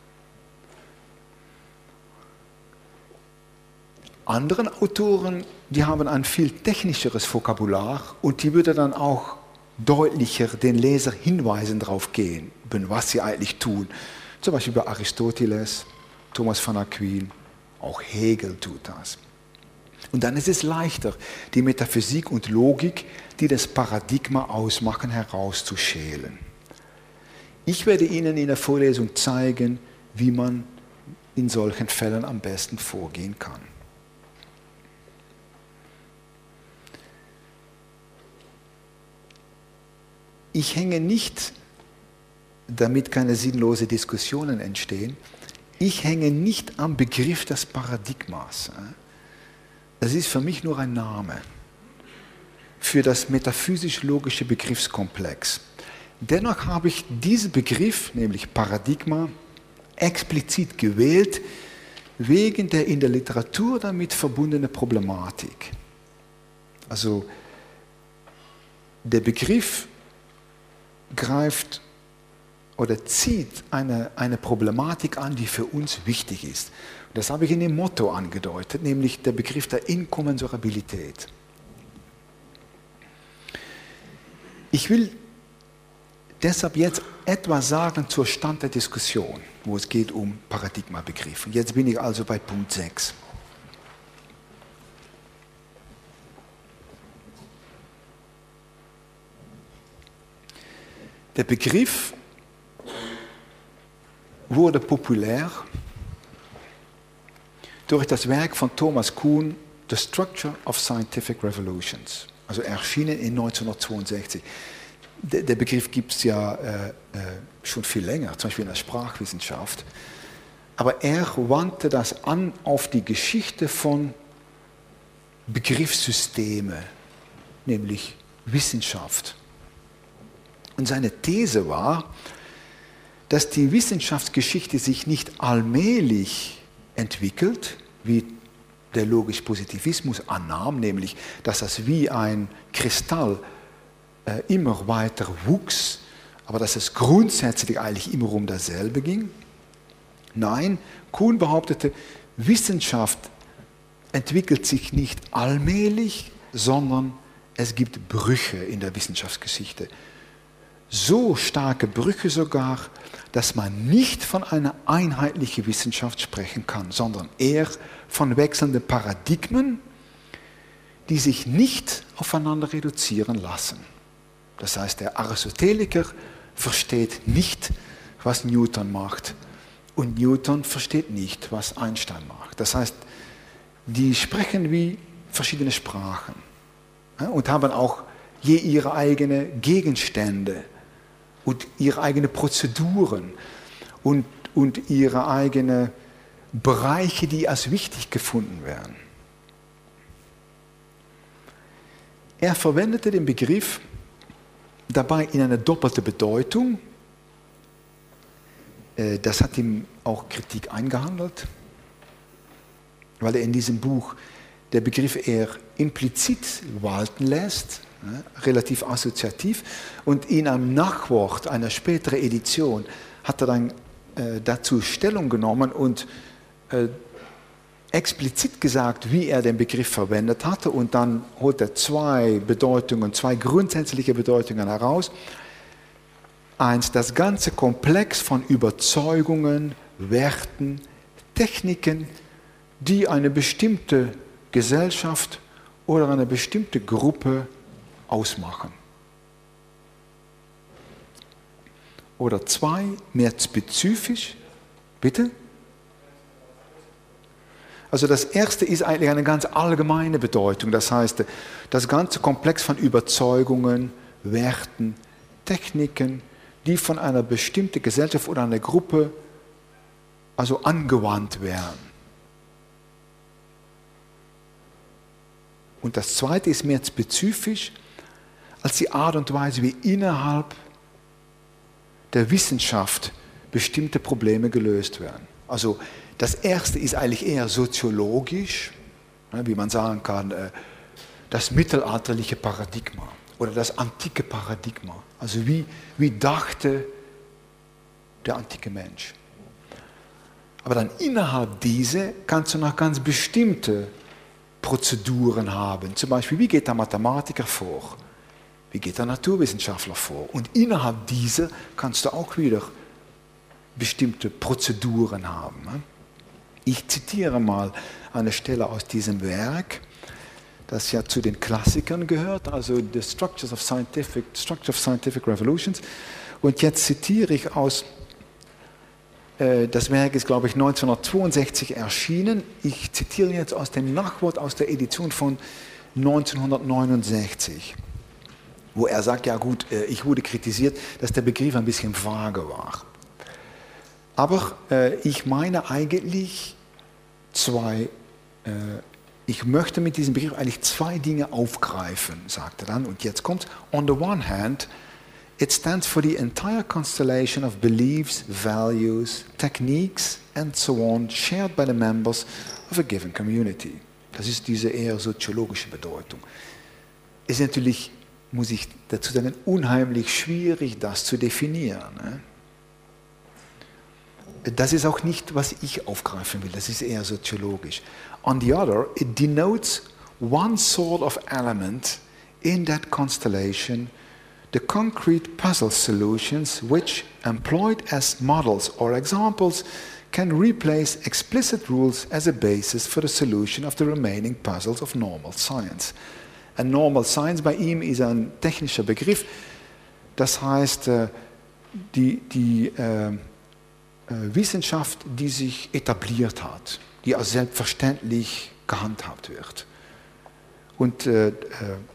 Andere Autoren, die haben ein viel technischeres Vokabular und die würde dann auch deutlicher den Leser hinweisen darauf gehen, was sie eigentlich tun. Zum Beispiel bei Aristoteles, Thomas von Aquin, auch Hegel tut das. Und dann ist es leichter, die Metaphysik und Logik, die das Paradigma ausmachen, herauszuschälen. Ich werde Ihnen in der Vorlesung zeigen, wie man in solchen Fällen am besten vorgehen kann. ich hänge nicht, damit keine sinnlosen Diskussionen entstehen, ich hänge nicht am Begriff des Paradigmas. Das ist für mich nur ein Name für das metaphysisch-logische Begriffskomplex. Dennoch habe ich diesen Begriff, nämlich Paradigma, explizit gewählt, wegen der in der Literatur damit verbundenen Problematik. Also der Begriff greift oder zieht eine, eine Problematik an, die für uns wichtig ist. Und das habe ich in dem Motto angedeutet, nämlich der Begriff der Inkommensurabilität. Ich will deshalb jetzt etwas sagen zur Stand der Diskussion, wo es geht um Paradigmabegriffe. Jetzt bin ich also bei Punkt sechs. Der Begriff wurde populär durch das Werk von Thomas Kuhn, The Structure of Scientific Revolutions, also erschienen in neunzehnhundertzweiundsechzig. Der, der Begriff gibt es ja äh, äh, schon viel länger, zum Beispiel in der Sprachwissenschaft. Aber er wandte das an auf die Geschichte von Begriffssystemen, nämlich Wissenschaft. Und seine These war, dass die Wissenschaftsgeschichte sich nicht allmählich entwickelt, wie der logisch-Positivismus annahm, nämlich dass das wie ein Kristall äh, immer weiter wuchs, aber dass es grundsätzlich eigentlich immer um dasselbe ging. Nein, Kuhn behauptete, Wissenschaft entwickelt sich nicht allmählich, sondern es gibt Brüche in der Wissenschaftsgeschichte. So starke Brüche sogar, dass man nicht von einer einheitlichen Wissenschaft sprechen kann, sondern eher von wechselnden Paradigmen, die sich nicht aufeinander reduzieren lassen. Das heißt, der Aristoteliker versteht nicht, was Newton macht, und Newton versteht nicht, was Einstein macht. Das heißt, die sprechen wie verschiedene Sprachen und haben auch je ihre eigenen Gegenstände und ihre eigenen Prozeduren und, und ihre eigenen Bereiche, die als wichtig gefunden werden. Er verwendete den Begriff dabei in eine doppelte Bedeutung. Das hat ihm auch Kritik eingehandelt, weil er in diesem Buch der Begriff eher implizit walten lässt, relativ assoziativ, und in einem Nachwort einer späteren Edition hat er dann äh, dazu Stellung genommen und äh, explizit gesagt, wie er den Begriff verwendet hatte, und dann holt er zwei Bedeutungen, zwei grundsätzliche Bedeutungen heraus. Eins, das ganze Komplex von Überzeugungen, Werten, Techniken, die eine bestimmte Gesellschaft oder eine bestimmte Gruppe ausmachen. Oder zwei, mehr spezifisch, bitte? Also das erste ist eigentlich eine ganz allgemeine Bedeutung, das heißt, das ganze Komplex von Überzeugungen, Werten, Techniken, die von einer bestimmten Gesellschaft oder einer Gruppe also angewandt werden. Und das zweite ist mehr spezifisch als die Art und Weise, wie innerhalb der Wissenschaft bestimmte Probleme gelöst werden. Also das erste ist eigentlich eher soziologisch, wie man sagen kann, das mittelalterliche Paradigma oder das antike Paradigma. Also wie, wie dachte der antike Mensch. Aber dann innerhalb dieser kannst du noch ganz bestimmte Prozeduren haben. Zum Beispiel, wie geht der Mathematiker vor? Wie geht der Naturwissenschaftler vor? Und innerhalb dieser kannst du auch wieder bestimmte Prozeduren haben. Ich zitiere mal eine Stelle aus diesem Werk, das ja zu den Klassikern gehört, also The Structures of Scientific, Structure of Scientific Revolutions. Und jetzt zitiere ich aus, äh, das Werk ist, glaube ich, neunzehnhundertzweiundsechzig erschienen. Ich zitiere jetzt aus dem Nachwort aus der Edition von neunzehnhundertneunundsechzig. wo er sagt, ja gut, ich wurde kritisiert, dass der Begriff ein bisschen vage war. Aber äh, ich meine eigentlich zwei, äh, ich möchte mit diesem Begriff eigentlich zwei Dinge aufgreifen, sagt er dann. Und jetzt kommt, on the one hand, it stands for the entire constellation of beliefs, values, techniques and so on shared by the members of a given community. Das ist diese eher soziologische Bedeutung. Es ist natürlich, muss ich dazu sagen, unheimlich schwierig, das zu definieren. Ne? Das ist auch nicht, was ich aufgreifen will, das ist eher soziologisch. On the other, it denotes one sort of element in that constellation, the concrete puzzle solutions which, employed as models or examples, can replace explicit rules as a basis for the solution of the remaining puzzles of normal science. And normal science bei ihm ist ein technischer Begriff, das heißt, die, die äh, Wissenschaft, die sich etabliert hat, die als selbstverständlich gehandhabt wird. Und äh, äh,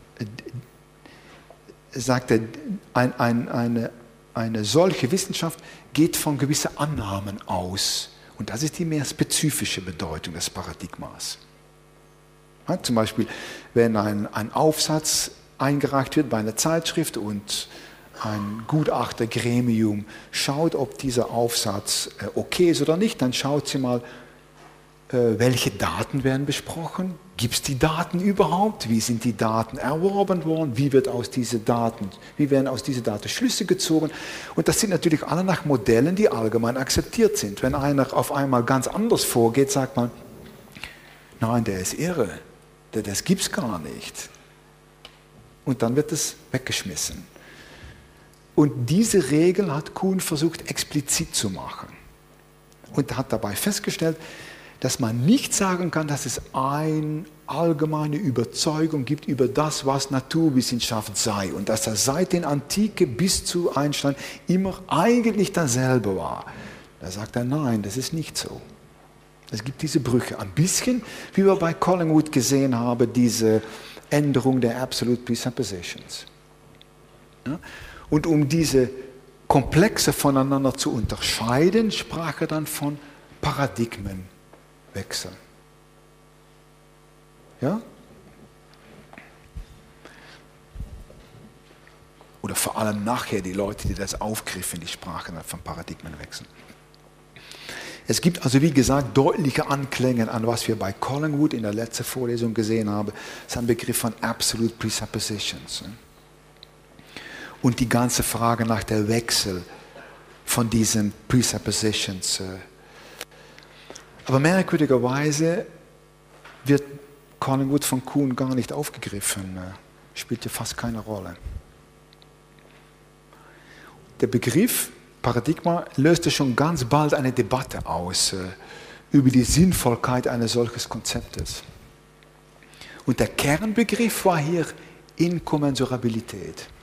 sagt er, ein, ein, eine, eine solche Wissenschaft geht von gewissen Annahmen aus. Und das ist die mehr spezifische Bedeutung des Paradigmas. Ja, zum Beispiel, wenn ein, ein Aufsatz eingereicht wird bei einer Zeitschrift und ein Gutachtergremium schaut, ob dieser Aufsatz okay ist oder nicht, dann schaut sie mal, welche Daten werden besprochen, gibt es die Daten überhaupt, wie sind die Daten erworben worden, wie, wird aus diese Daten, wie werden aus diesen Daten Schlüsse gezogen. Und das sind natürlich alle nach Modellen, die allgemein akzeptiert sind. Wenn einer auf einmal ganz anders vorgeht, sagt man, nein, der ist irre, das gibt es gar nicht. Und dann wird es weggeschmissen. Und diese Regel hat Kuhn versucht explizit zu machen und hat dabei festgestellt, dass man nicht sagen kann, dass es eine allgemeine Überzeugung gibt über das, was Naturwissenschaft sei und dass das seit der Antike bis zu Einstein immer eigentlich dasselbe war. Da sagt er, nein, das ist nicht so. Es gibt diese Brüche. Ein bisschen, wie wir bei Collingwood gesehen haben, diese Änderung der Absolute Presuppositions. Ja? Und um diese Komplexe voneinander zu unterscheiden, sprach er dann von Paradigmenwechsel. Ja? Oder vor allem nachher die Leute, die das aufgriffen, die sprachen dann von Paradigmenwechsel. Es gibt also, wie gesagt, deutliche Anklänge an, was wir bei Collingwood in der letzten Vorlesung gesehen haben. Das ist ein Begriff von Absolute Presuppositions. Und die ganze Frage nach der Wechsel von diesen Presuppositions. Aber merkwürdigerweise wird Collingwood von Kuhn gar nicht aufgegriffen, spielt ja fast keine Rolle. Der Begriff Paradigma löste schon ganz bald eine Debatte aus über die Sinnvollkeit eines solchen Konzeptes. Und der Kernbegriff war hier Inkommensurabilität.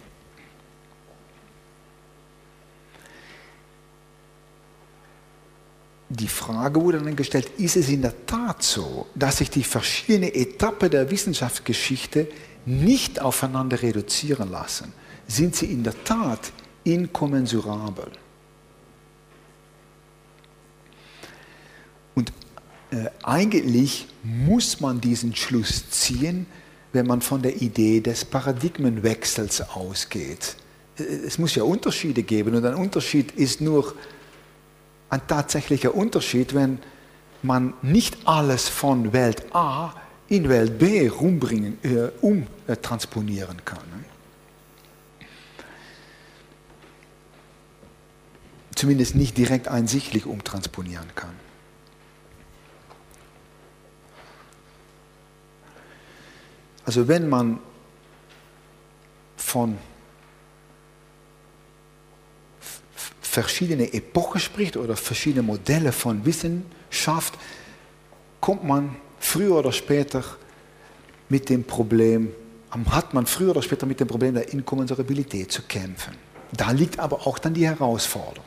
Die Frage wurde dann gestellt, ist es in der Tat so, dass sich die verschiedenen Etappen der Wissenschaftsgeschichte nicht aufeinander reduzieren lassen? Sind sie in der Tat inkommensurabel? Und äh, eigentlich muss man diesen Schluss ziehen, wenn man von der Idee des Paradigmenwechsels ausgeht. Es muss ja Unterschiede geben und ein Unterschied ist nur ein tatsächlicher Unterschied, wenn man nicht alles von Welt A in Welt B rumbringen, äh, umtransponieren kann. Zumindest nicht direkt einsichtlich umtransponieren kann. Also wenn man von verschiedene Epochen spricht oder verschiedene Modelle von Wissenschaft, kommt man früher oder später mit dem Problem, hat man früher oder später mit dem Problem der Inkommensurabilität zu kämpfen. Da liegt aber auch dann die Herausforderung.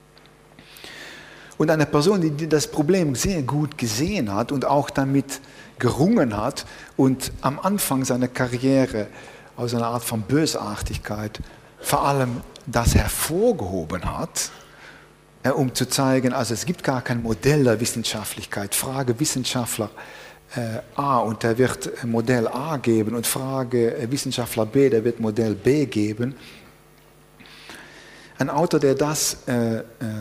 Und eine Person, die das Problem sehr gut gesehen hat und auch damit gerungen hat und am Anfang seiner Karriere aus einer Art von Bösartigkeit vor allem das hervorgehoben hat, äh, um zu zeigen, also es gibt gar kein Modell der Wissenschaftlichkeit. Frage Wissenschaftler äh, A und der wird Modell A geben und frage äh, Wissenschaftler B, der wird Modell B geben. Ein Autor, der das, äh, äh,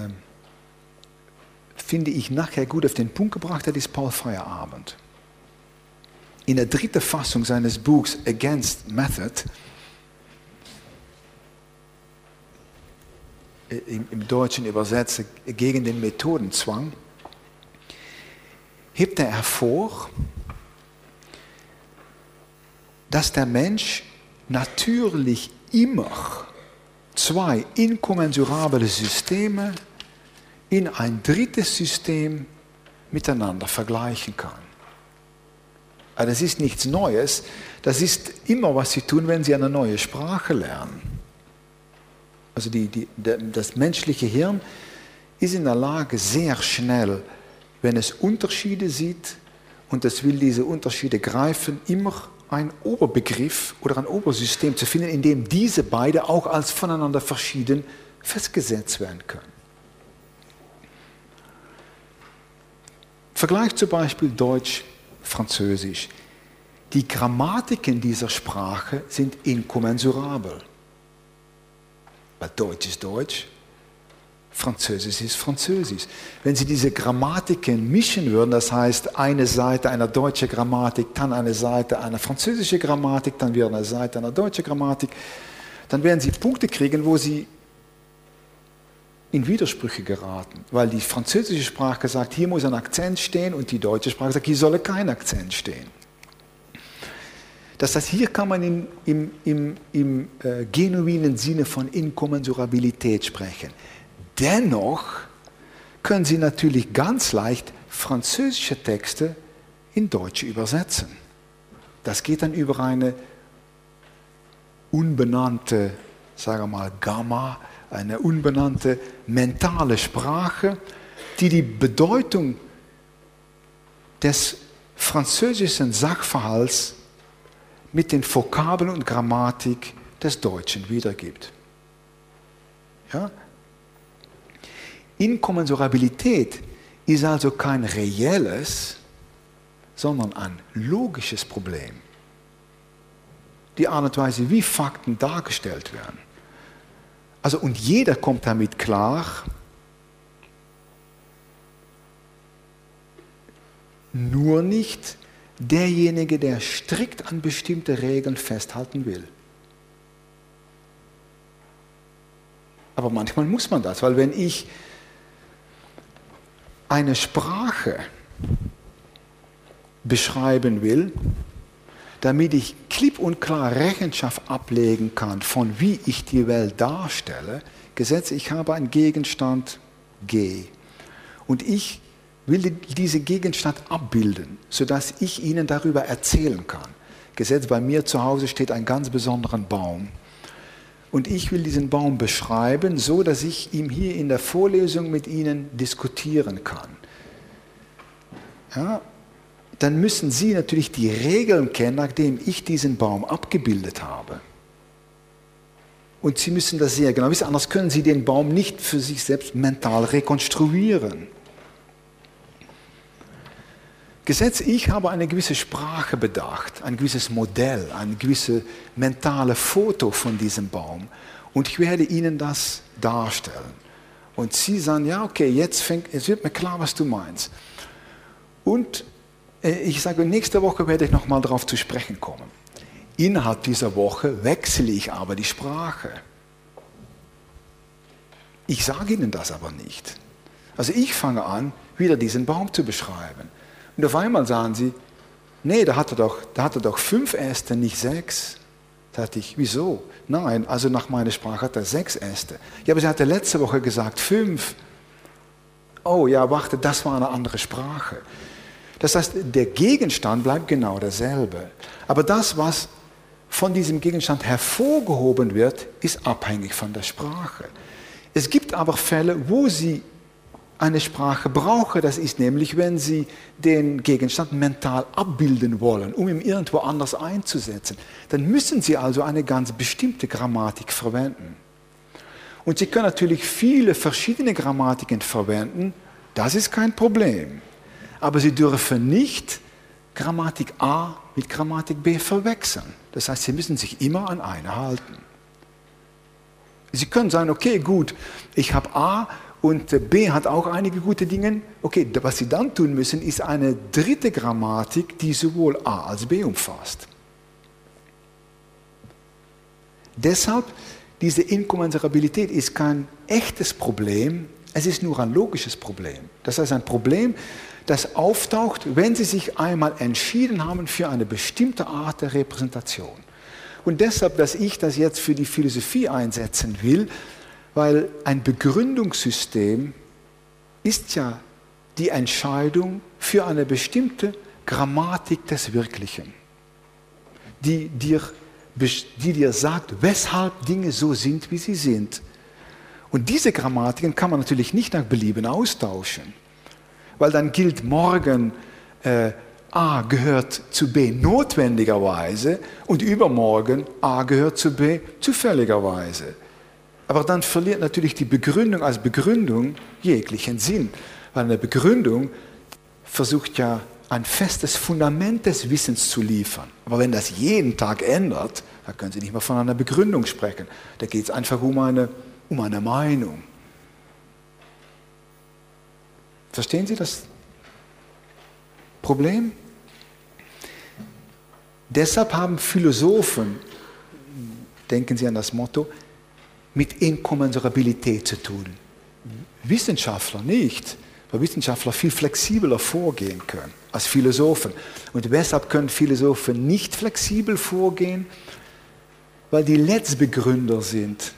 finde ich, nachher gut auf den Punkt gebracht hat, ist Paul Feyerabend. In der dritten Fassung seines Buchs Against Method, im, im Deutschen übersetzt, gegen den Methodenzwang, hebt er hervor, dass der Mensch natürlich immer zwei inkommensurable Systeme in ein drittes System miteinander vergleichen kann. Aber das ist nichts Neues, das ist immer, was Sie tun, wenn Sie eine neue Sprache lernen. Also die, die, das menschliche Hirn ist in der Lage, sehr schnell, wenn es Unterschiede sieht und es will diese Unterschiede greifen, immer einen Oberbegriff oder ein Obersystem zu finden, in dem diese beiden auch als voneinander verschieden festgesetzt werden können. Vergleich zum Beispiel Deutsch, Französisch. Die Grammatiken dieser Sprache sind inkommensurabel. Weil Deutsch ist Deutsch, Französisch ist Französisch. Wenn Sie diese Grammatiken mischen würden, das heißt eine Seite einer deutschen Grammatik, dann eine Seite einer französischen Grammatik, dann wieder eine Seite einer deutschen Grammatik, dann werden Sie Punkte kriegen, wo Sie in Widersprüche geraten. Weil die französische Sprache sagt, hier muss ein Akzent stehen und die deutsche Sprache sagt, hier soll kein Akzent stehen. Das heißt, hier kann man in, im, im, im äh, genuinen Sinne von Inkommensurabilität sprechen. Dennoch können Sie natürlich ganz leicht französische Texte in Deutsche übersetzen. Das geht dann über eine unbenannte, sagen wir mal, Gamma, eine unbenannte mentale Sprache, die die Bedeutung des französischen Sachverhalts mit den Vokabeln und Grammatik des Deutschen wiedergibt. Ja? Inkommensurabilität ist also kein reelles, sondern ein logisches Problem. Die Art und Weise, wie Fakten dargestellt werden. Also, und jeder kommt damit klar, nur nicht derjenige, der strikt an bestimmte Regeln festhalten will. Aber manchmal muss man das, weil wenn ich eine Sprache beschreiben will, damit ich klipp und klar Rechenschaft ablegen kann, von wie ich die Welt darstelle, gesetzt, ich habe einen Gegenstand G und ich will diesen Gegenstand abbilden, sodass ich Ihnen darüber erzählen kann. Gesetzt, bei mir zu Hause steht ein ganz besonderer Baum und ich will diesen Baum beschreiben, so dass ich ihn hier in der Vorlesung mit Ihnen diskutieren kann. Ja, dann müssen Sie natürlich die Regeln kennen, nachdem ich diesen Baum abgebildet habe. Und Sie müssen das sehr genau wissen, anders können Sie den Baum nicht für sich selbst mental rekonstruieren. Gesetzt, ich habe eine gewisse Sprache bedacht, ein gewisses Modell, ein gewisses mentales Foto von diesem Baum und ich werde Ihnen das darstellen. Und Sie sagen, ja okay, jetzt, fängt, jetzt wird mir klar, was du meinst. Und ich sage, nächste Woche werde ich nochmal darauf zu sprechen kommen. Innerhalb dieser Woche wechsle ich aber die Sprache. Ich sage Ihnen das aber nicht. Also ich fange an, wieder diesen Baum zu beschreiben. Und auf einmal sagen Sie, nee, da hat er doch, da hat er doch fünf Äste, nicht sechs. Da dachte ich, wieso? Nein, also nach meiner Sprache hat er sechs Äste. Ja, aber Sie hatte letzte Woche gesagt fünf. Oh ja, warte, das war eine andere Sprache. Das heißt, der Gegenstand bleibt genau derselbe. Aber das, was von diesem Gegenstand hervorgehoben wird, ist abhängig von der Sprache. Es gibt aber Fälle, wo Sie eine Sprache brauchen. Das ist nämlich, wenn Sie den Gegenstand mental abbilden wollen, um ihn irgendwo anders einzusetzen. Dann müssen Sie also eine ganz bestimmte Grammatik verwenden. Und Sie können natürlich viele verschiedene Grammatiken verwenden, das ist kein Problem. Aber Sie dürfen nicht Grammatik A mit Grammatik B verwechseln. Das heißt, Sie müssen sich immer an eine halten. Sie können sagen, okay, gut, ich habe A und B hat auch einige gute Dinge. Okay, was Sie dann tun müssen, ist eine dritte Grammatik, die sowohl A als B umfasst. Deshalb, diese Inkommensurabilität ist kein echtes Problem, es ist nur ein logisches Problem. Das heißt, ein Problem, das auftaucht, wenn Sie sich einmal entschieden haben für eine bestimmte Art der Repräsentation. Und deshalb, dass ich das jetzt für die Philosophie einsetzen will, weil ein Begründungssystem ist ja die Entscheidung für eine bestimmte Grammatik des Wirklichen, die dir, die dir sagt, weshalb Dinge so sind, wie sie sind. Und diese Grammatiken kann man natürlich nicht nach Belieben austauschen, weil dann gilt morgen, äh, A gehört zu B notwendigerweise und übermorgen A gehört zu B zufälligerweise. Aber dann verliert natürlich die Begründung als Begründung jeglichen Sinn, weil eine Begründung versucht ja ein festes Fundament des Wissens zu liefern. Aber wenn das jeden Tag ändert, dann können Sie nicht mehr von einer Begründung sprechen. Da geht es einfach um eine, um eine Meinung. Verstehen Sie das Problem? Deshalb haben Philosophen, denken Sie an das Motto, mit Inkommensurabilität zu tun. Wissenschaftler nicht, weil Wissenschaftler viel flexibler vorgehen können als Philosophen. Und weshalb können Philosophen nicht flexibel vorgehen? Weil die Letztbegründer sind.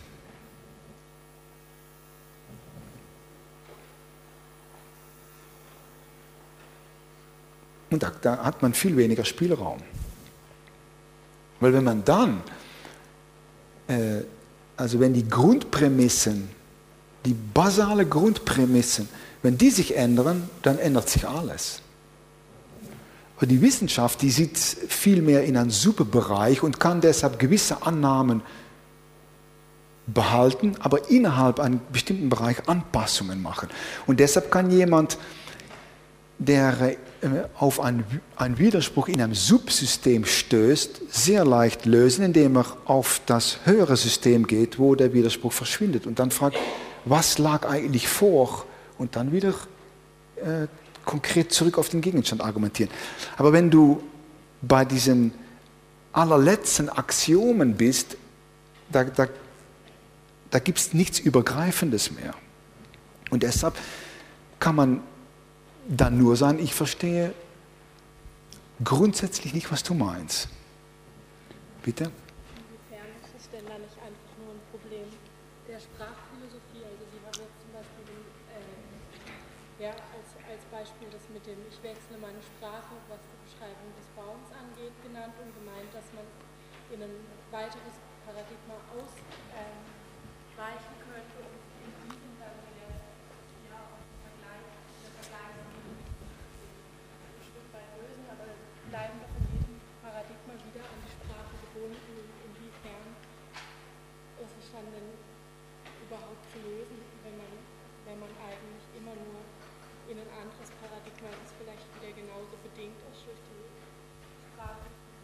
Und da, da hat man viel weniger Spielraum. Weil wenn man dann, äh, also wenn die Grundprämissen, die basale Grundprämissen, wenn die sich ändern, dann ändert sich alles. Aber die Wissenschaft, die sieht viel mehr in einen Superbereich und kann deshalb gewisse Annahmen behalten, aber innerhalb einem bestimmten Bereich Anpassungen machen. Und deshalb kann jemand, der auf einen, einen Widerspruch in einem Subsystem stößt, sehr leicht lösen, indem er auf das höhere System geht, wo der Widerspruch verschwindet und dann fragt, was lag eigentlich vor? Und dann wieder äh, konkret zurück auf den Gegenstand argumentieren. Aber wenn du bei diesen allerletzten Axiomen bist, da, da, da gibt es nichts Übergreifendes mehr. Und deshalb kann man dann nur sagen, ich verstehe grundsätzlich nicht, was du meinst. Bitte? Inwiefern ist es denn da nicht einfach nur ein Problem der Sprachphilosophie? Also Sie haben jetzt zum Beispiel den, äh, ja, als, als Beispiel das mit dem ich wechsle meine Sprache, was die Beschreibung des Baums angeht, genannt und gemeint, dass man in ein weiteres Paradigma ausweichen äh, könnte und in diesem dann wieder ja, Vergleich, der Vergleich ein Stück weit lösen, aber bleiben doch in jedem Paradigma wieder an die Sprache gebunden, inwiefern ist es dann denn überhaupt zu lösen, wenn man, wenn man eigentlich immer nur in ein anderes Paradigma, das vielleicht wieder genauso bedingt ist durch die Sprache.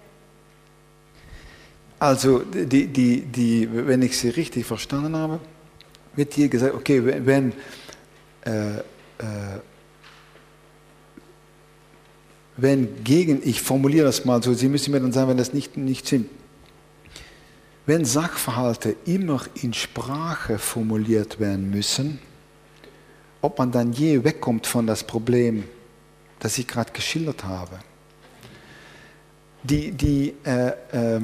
Also, die, die, die, wenn ich Sie richtig verstanden habe, wird hier gesagt, okay, wenn, äh, äh, wenn gegen, ich formuliere das mal so, Sie müssen mir dann sagen, wenn das nicht, nicht stimmt, wenn Sachverhalte immer in Sprache formuliert werden müssen, ob man dann je wegkommt von das Problem, das ich gerade geschildert habe. Die, die, äh, äh,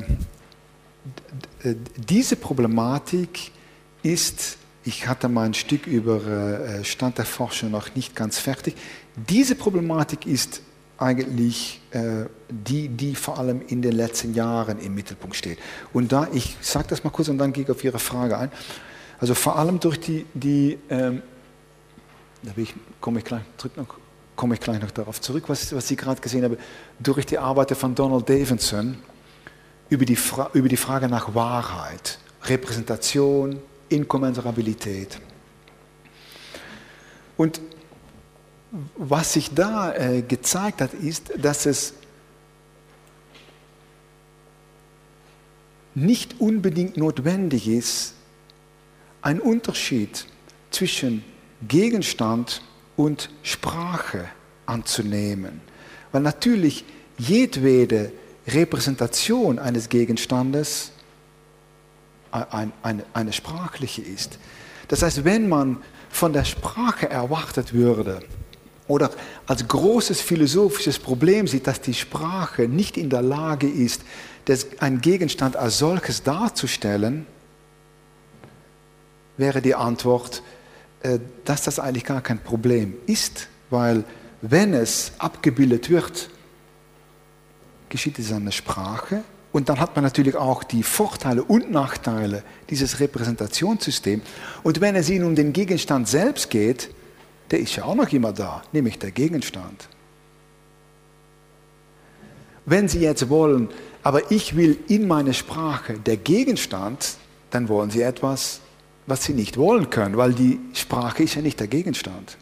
diese Problematik ist, ich hatte mal ein Stück über äh, Stand der Forschung noch nicht ganz fertig, diese Problematik ist eigentlich äh, die, die vor allem in den letzten Jahren im Mittelpunkt steht. Und da, ich sage das mal kurz und dann gehe ich auf Ihre Frage ein, also vor allem durch die, die ähm, da ich, komme, ich gleich, noch, komme ich gleich noch darauf zurück, was, was Sie gerade gesehen haben, durch die Arbeit von Donald Davidson über die, Fra- über die Frage nach Wahrheit, Repräsentation, Inkommensurabilität. Und was sich da äh, gezeigt hat, ist, dass es nicht unbedingt notwendig ist, einen Unterschied zwischen Gegenstand und Sprache anzunehmen. Weil natürlich jedwede Repräsentation eines Gegenstandes ein, eine, eine sprachliche ist. Das heißt, wenn man von der Sprache erwartet würde oder als großes philosophisches Problem sieht, dass die Sprache nicht in der Lage ist, das, einen Gegenstand als solches darzustellen, wäre die Antwort, dass das eigentlich gar kein Problem ist, weil wenn es abgebildet wird, geschieht es an der Sprache und dann hat man natürlich auch die Vorteile und Nachteile dieses Repräsentationssystems und wenn es Ihnen um den Gegenstand selbst geht, der ist ja auch noch immer da, nämlich der Gegenstand. Wenn Sie jetzt wollen, aber ich will in meine Sprache der Gegenstand, dann wollen Sie etwas, was Sie nicht wollen können, weil die Sprache ist ja nicht der Gegenstand.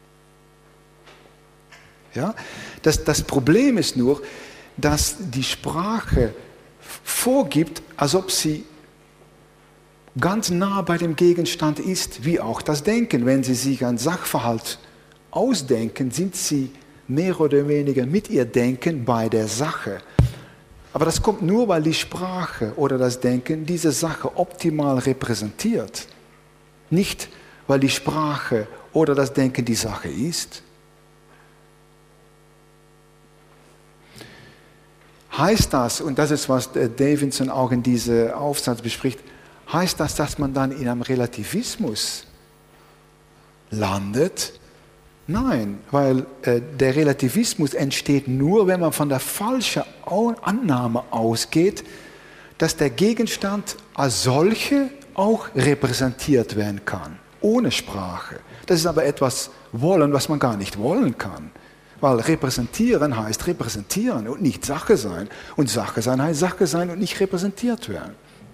Ja? Das, das Problem ist nur, dass die Sprache vorgibt, als ob sie ganz nah bei dem Gegenstand ist, wie auch das Denken. Wenn Sie sich einen Sachverhalt ausdenken, sind Sie mehr oder weniger mit Ihr Denken bei der Sache. Aber das kommt nur, weil die Sprache oder das Denken diese Sache optimal repräsentiert. Nicht, weil die Sprache oder das Denken die Sache ist. Heißt das, und das ist, was Davidson auch in diesem Aufsatz bespricht, heißt das, dass man dann in einem Relativismus landet? Nein, weil äh, der Relativismus entsteht nur, wenn man von der falschen Annahme ausgeht, dass der Gegenstand als solche auch repräsentiert werden kann, ohne Sprache. Das ist aber etwas wollen, was man gar nicht wollen kann. Weil repräsentieren heißt repräsentieren und nicht Sache sein. Und Sache sein heißt Sache sein und nicht repräsentiert werden.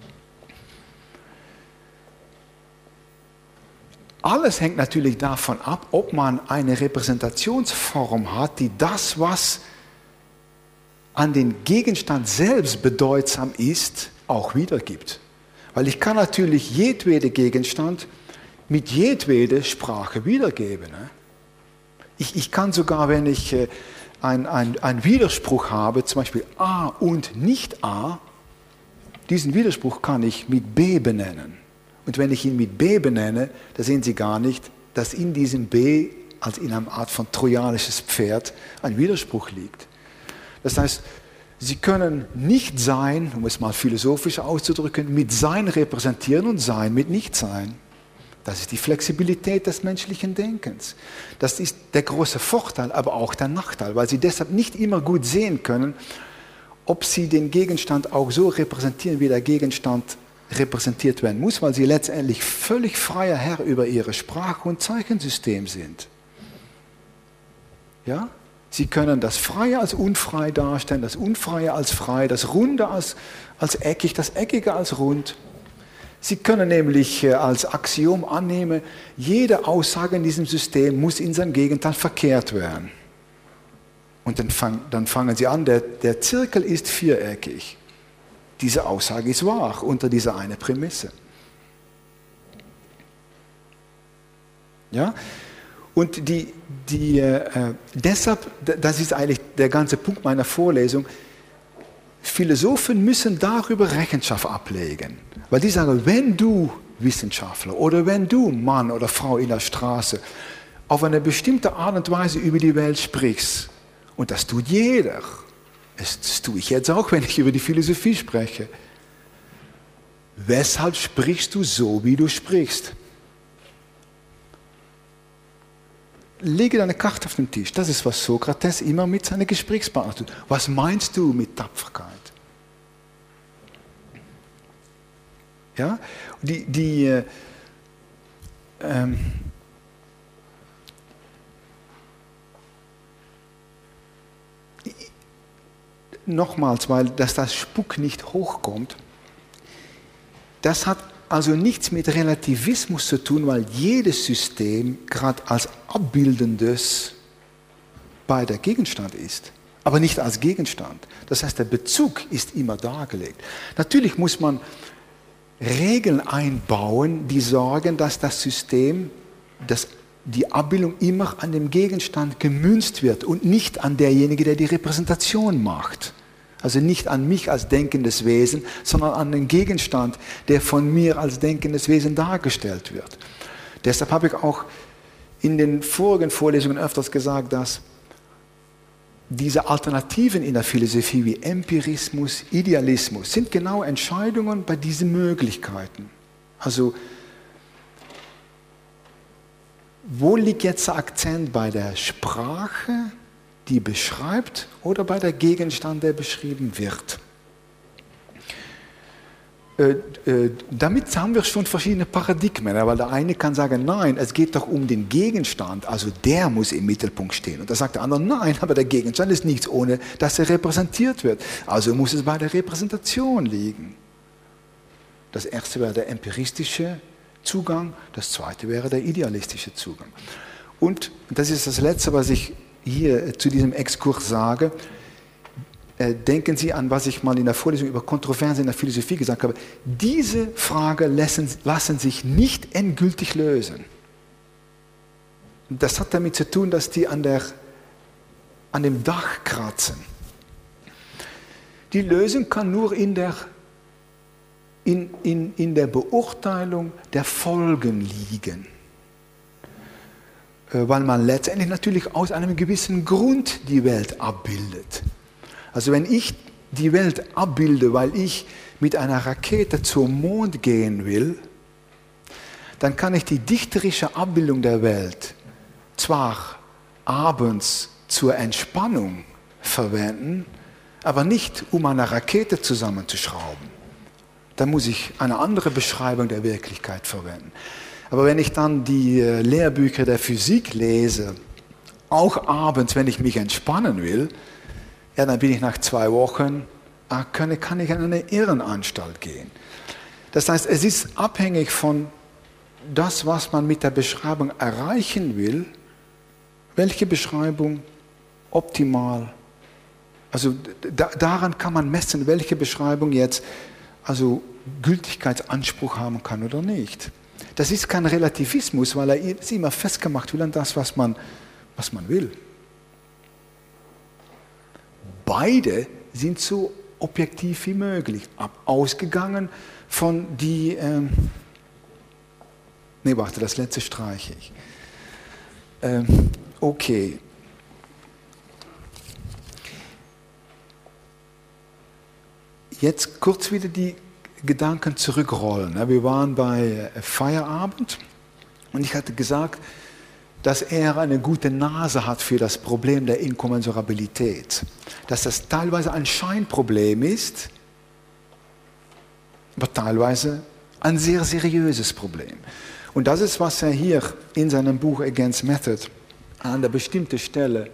Alles hängt natürlich davon ab, ob man eine Repräsentationsform hat, die das, was an den Gegenstand selbst bedeutsam ist, auch wiedergibt. Weil ich kann natürlich jedwede Gegenstand mit jedwede Sprache wiedergeben. Ne? Ich, ich kann sogar, wenn ich äh, einen ein Widerspruch habe, zum Beispiel A und nicht A, diesen Widerspruch kann ich mit B benennen. Und wenn ich ihn mit B benenne, da sehen Sie gar nicht, dass in diesem B, als in einer Art von trojanisches Pferd, ein Widerspruch liegt. Das heißt, Sie können nicht Sein, um es mal philosophisch auszudrücken, mit Sein repräsentieren und Sein mit Nichtsein. Das ist die Flexibilität des menschlichen Denkens. Das ist der große Vorteil, aber auch der Nachteil, weil Sie deshalb nicht immer gut sehen können, ob Sie den Gegenstand auch so repräsentieren, wie der Gegenstand repräsentiert werden muss, weil Sie letztendlich völlig freier Herr über Ihre Sprache- und Zeichensystem sind. Ja? Sie können das Freie als unfrei darstellen, das Unfreie als frei, das Runde als, als eckig, das Eckige als rund. Sie können nämlich als Axiom annehmen, jede Aussage in diesem System muss in seinem Gegenteil verkehrt werden. Und dann, fang, dann fangen Sie an, der, der Zirkel ist viereckig. Diese Aussage ist wahr unter dieser eine Prämisse. Ja? Und die, die, äh, deshalb, das ist eigentlich der ganze Punkt meiner Vorlesung, Philosophen müssen darüber Rechenschaft ablegen. Weil die sagen, wenn du Wissenschaftler oder wenn du Mann oder Frau in der Straße auf eine bestimmte Art und Weise über die Welt sprichst, und das tut jeder, das tue ich jetzt auch, wenn ich über die Philosophie spreche, weshalb sprichst du so, wie du sprichst? Lege deine Karte auf den Tisch. Das ist, was Sokrates immer mit seinen Gesprächspartnern tut. Was meinst du mit Tapferkeit? Ja? Die, die, äh, ähm, nochmals, weil dass das Spuk nicht hochkommt, das hat also nichts mit Relativismus zu tun, weil jedes System gerade als abbildendes bei der Gegenstand ist, aber nicht als Gegenstand. Das heißt, der Bezug ist immer dargelegt. Natürlich muss man Regeln einbauen, die sorgen, dass das System, dass die Abbildung immer an dem Gegenstand gemünzt wird und nicht an derjenige, der die Repräsentation macht. Also nicht an mich als denkendes Wesen, sondern an den Gegenstand, der von mir als denkendes Wesen dargestellt wird. Deshalb habe ich auch in den vorigen Vorlesungen öfters gesagt, dass diese Alternativen in der Philosophie wie Empirismus, Idealismus sind genau Entscheidungen bei diesen Möglichkeiten. Also wo liegt jetzt der Akzent bei der Sprache, die beschreibt, oder bei der Gegenstand, der beschrieben wird? Äh, äh, damit haben wir schon verschiedene Paradigmen, weil der eine kann sagen, nein, es geht doch um den Gegenstand, also der muss im Mittelpunkt stehen. Und da sagt der andere, nein, aber der Gegenstand ist nichts, ohne dass er repräsentiert wird. Also muss es bei der Repräsentation liegen. Das erste wäre der empiristische Zugang, das zweite wäre der idealistische Zugang. Und das ist das Letzte, was ich hier zu diesem Exkurs sage. Denken Sie an, was ich mal in der Vorlesung über Kontroverse in der Philosophie gesagt habe. Diese Frage lassen, lassen sich nicht endgültig lösen. Das hat damit zu tun, dass die an, der, an dem Dach kratzen. Die Lösung kann nur in der, in, in, in der Beurteilung der Folgen liegen. Weil man letztendlich natürlich aus einem gewissen Grund die Welt abbildet. Also wenn ich die Welt abbilde, weil ich mit einer Rakete zum Mond gehen will, dann kann ich die dichterische Abbildung der Welt zwar abends zur Entspannung verwenden, aber nicht um eine Rakete zusammenzuschrauben. Da muss ich eine andere Beschreibung der Wirklichkeit verwenden. Aber wenn ich dann die Lehrbücher der Physik lese, auch abends, wenn ich mich entspannen will, ja, dann bin ich nach zwei Wochen, kann, kann ich in eine Irrenanstalt gehen. Das heißt, es ist abhängig von das, was man mit der Beschreibung erreichen will, welche Beschreibung optimal, also da, daran kann man messen, welche Beschreibung jetzt also Gültigkeitsanspruch haben kann oder nicht. Das ist kein Relativismus, weil er ist immer festgemacht will an das, was man, was man will. Beide sind so objektiv wie möglich, ausgegangen von die, ähm, nee, warte, das letzte streiche ich. Ähm, okay. Jetzt kurz wieder die Gedanken zurückrollen. Wir waren bei Feierabend und ich hatte gesagt, dass er eine gute Nase hat für das Problem der Inkommensurabilität. Dass das teilweise ein Scheinproblem ist, aber teilweise ein sehr seriöses Problem. Und das ist, was er hier in seinem Buch Against Method an der bestimmten Stelle,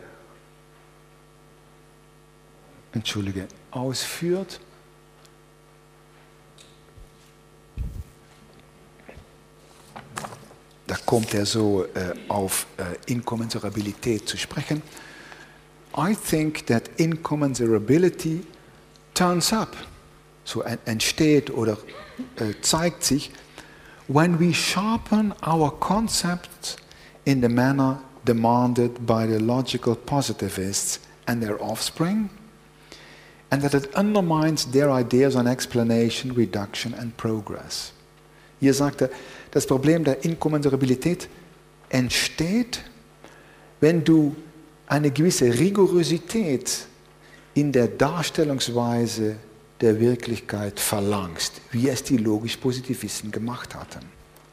entschuldige, ausführt. Da kommt er so äh, auf äh, Inkommensurabilität zu sprechen. I think that incommensurability turns up, so entsteht oder äh, zeigt sich, when we sharpen our concepts in the manner demanded by the logical positivists and their offspring, and that it undermines their ideas on explanation, reduction and progress. Hier sagt er, das Problem der Inkommensurabilität entsteht, wenn du eine gewisse Rigorosität in der Darstellungsweise der Wirklichkeit verlangst, wie es die logisch-Positivisten gemacht hatten.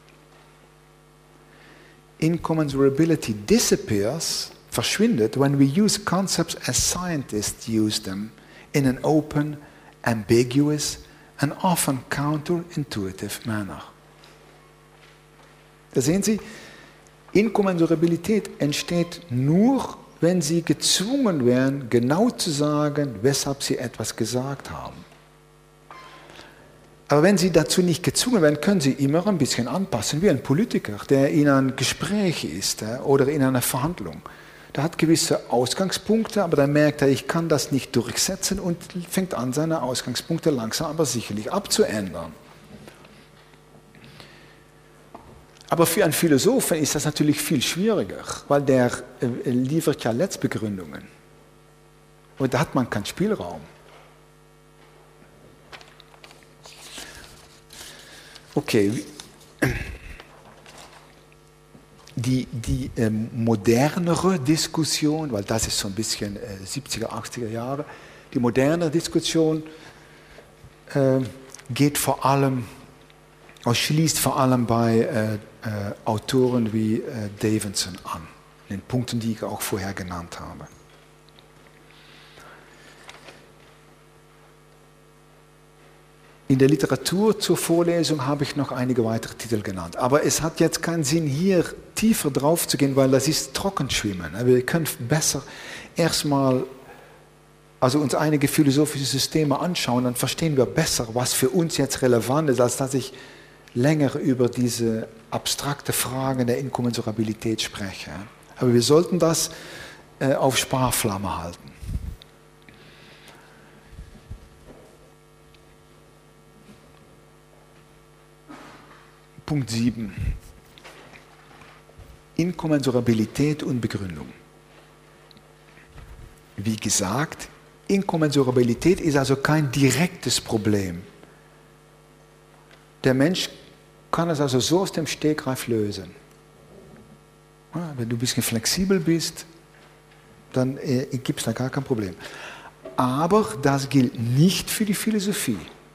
Incommensurability disappears, verschwindet, when we use concepts as scientists use them in an open, ambiguous and often counterintuitive manner. Da sehen Sie, Inkommensurabilität entsteht nur, wenn sie gezwungen wären, genau zu sagen, weshalb sie etwas gesagt haben. Aber wenn sie dazu nicht gezwungen werden, können sie immer ein bisschen anpassen, wie ein Politiker, der in einem Gespräch ist oder in einer Verhandlung. Der hat gewisse Ausgangspunkte, aber dann merkt er, ich kann das nicht durchsetzen und fängt an, seine Ausgangspunkte langsam aber sicherlich abzuändern. Aber für einen Philosophen ist das natürlich viel schwieriger, weil der äh, liefert ja Letztbegründungen. Und da hat man keinen Spielraum. Okay, die, die äh, modernere Diskussion, weil das ist so ein bisschen äh, siebziger, achtziger Jahre, die moderne Diskussion äh, geht vor allem, schließt vor allem bei äh, äh, Autoren wie äh, Davidson an, den Punkten, die ich auch vorher genannt habe. In der Literatur zur Vorlesung habe ich noch einige weitere Titel genannt. Aber es hat jetzt keinen Sinn, hier tiefer drauf zu gehen, weil das ist Trockenschwimmen. Wir können besser erstmal also uns einige philosophische Systeme anschauen, dann verstehen wir besser, was für uns jetzt relevant ist, als dass ich länger über diese abstrakte Fragen der Inkommensurabilität spreche. Aber wir sollten das äh, auf Sparflamme halten. Punkt sieben. Inkommensurabilität und Begründung. Wie gesagt, Inkommensurabilität ist also kein direktes Problem. Der Mensch kann es also so aus dem Stegreif lösen. Ja, wenn du ein bisschen flexibel bist, dann äh, gibt es da gar kein Problem. Aber das gilt nicht für die Philosophie.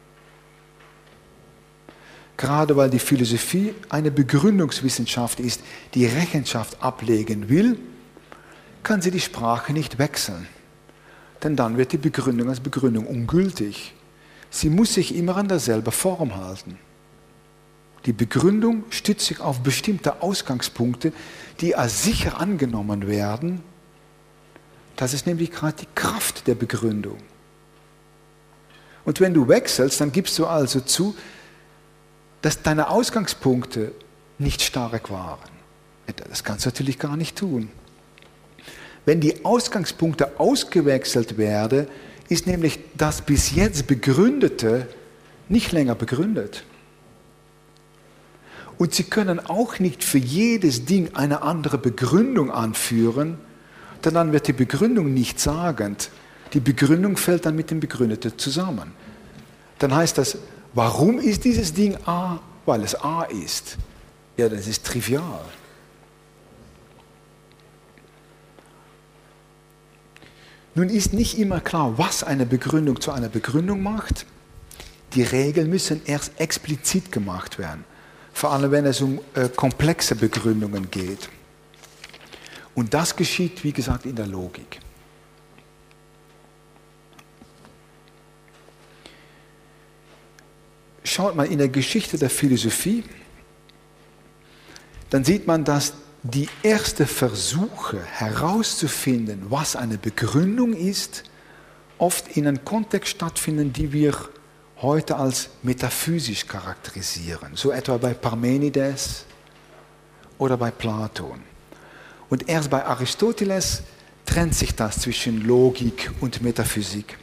Gerade weil die Philosophie eine Begründungswissenschaft ist, die Rechenschaft ablegen will, kann sie die Sprache nicht wechseln. Denn dann wird die Begründung als Begründung ungültig. Sie muss sich immer an derselben Form halten. Die Begründung stützt sich auf bestimmte Ausgangspunkte, die als sicher angenommen werden. Das ist nämlich gerade die Kraft der Begründung. Und wenn du wechselst, dann gibst du also zu, dass deine Ausgangspunkte nicht stark waren. Das kannst du natürlich gar nicht tun. Wenn die Ausgangspunkte ausgewechselt werden, ist nämlich das bis jetzt Begründete nicht länger begründet. Und sie können auch nicht für jedes Ding eine andere Begründung anführen, denn dann wird die Begründung nichtssagend. Die Begründung fällt dann mit dem Begründeten zusammen. Dann heißt das, warum ist dieses Ding A? Weil es A ist. Ja, das ist trivial. Nun ist nicht immer klar, was eine Begründung zu einer Begründung macht. Die Regeln müssen erst explizit gemacht werden. Vor allem, wenn es um äh, komplexe Begründungen geht. Und das geschieht, wie gesagt, in der Logik. Schaut mal in der Geschichte der Philosophie, dann sieht man, dass die ersten Versuche herauszufinden, was eine Begründung ist, oft in einem Kontext stattfinden, die wir heute als metaphysisch charakterisieren, so etwa bei Parmenides oder bei Platon. Und erst bei Aristoteles trennt sich das zwischen Logik und Metaphysik.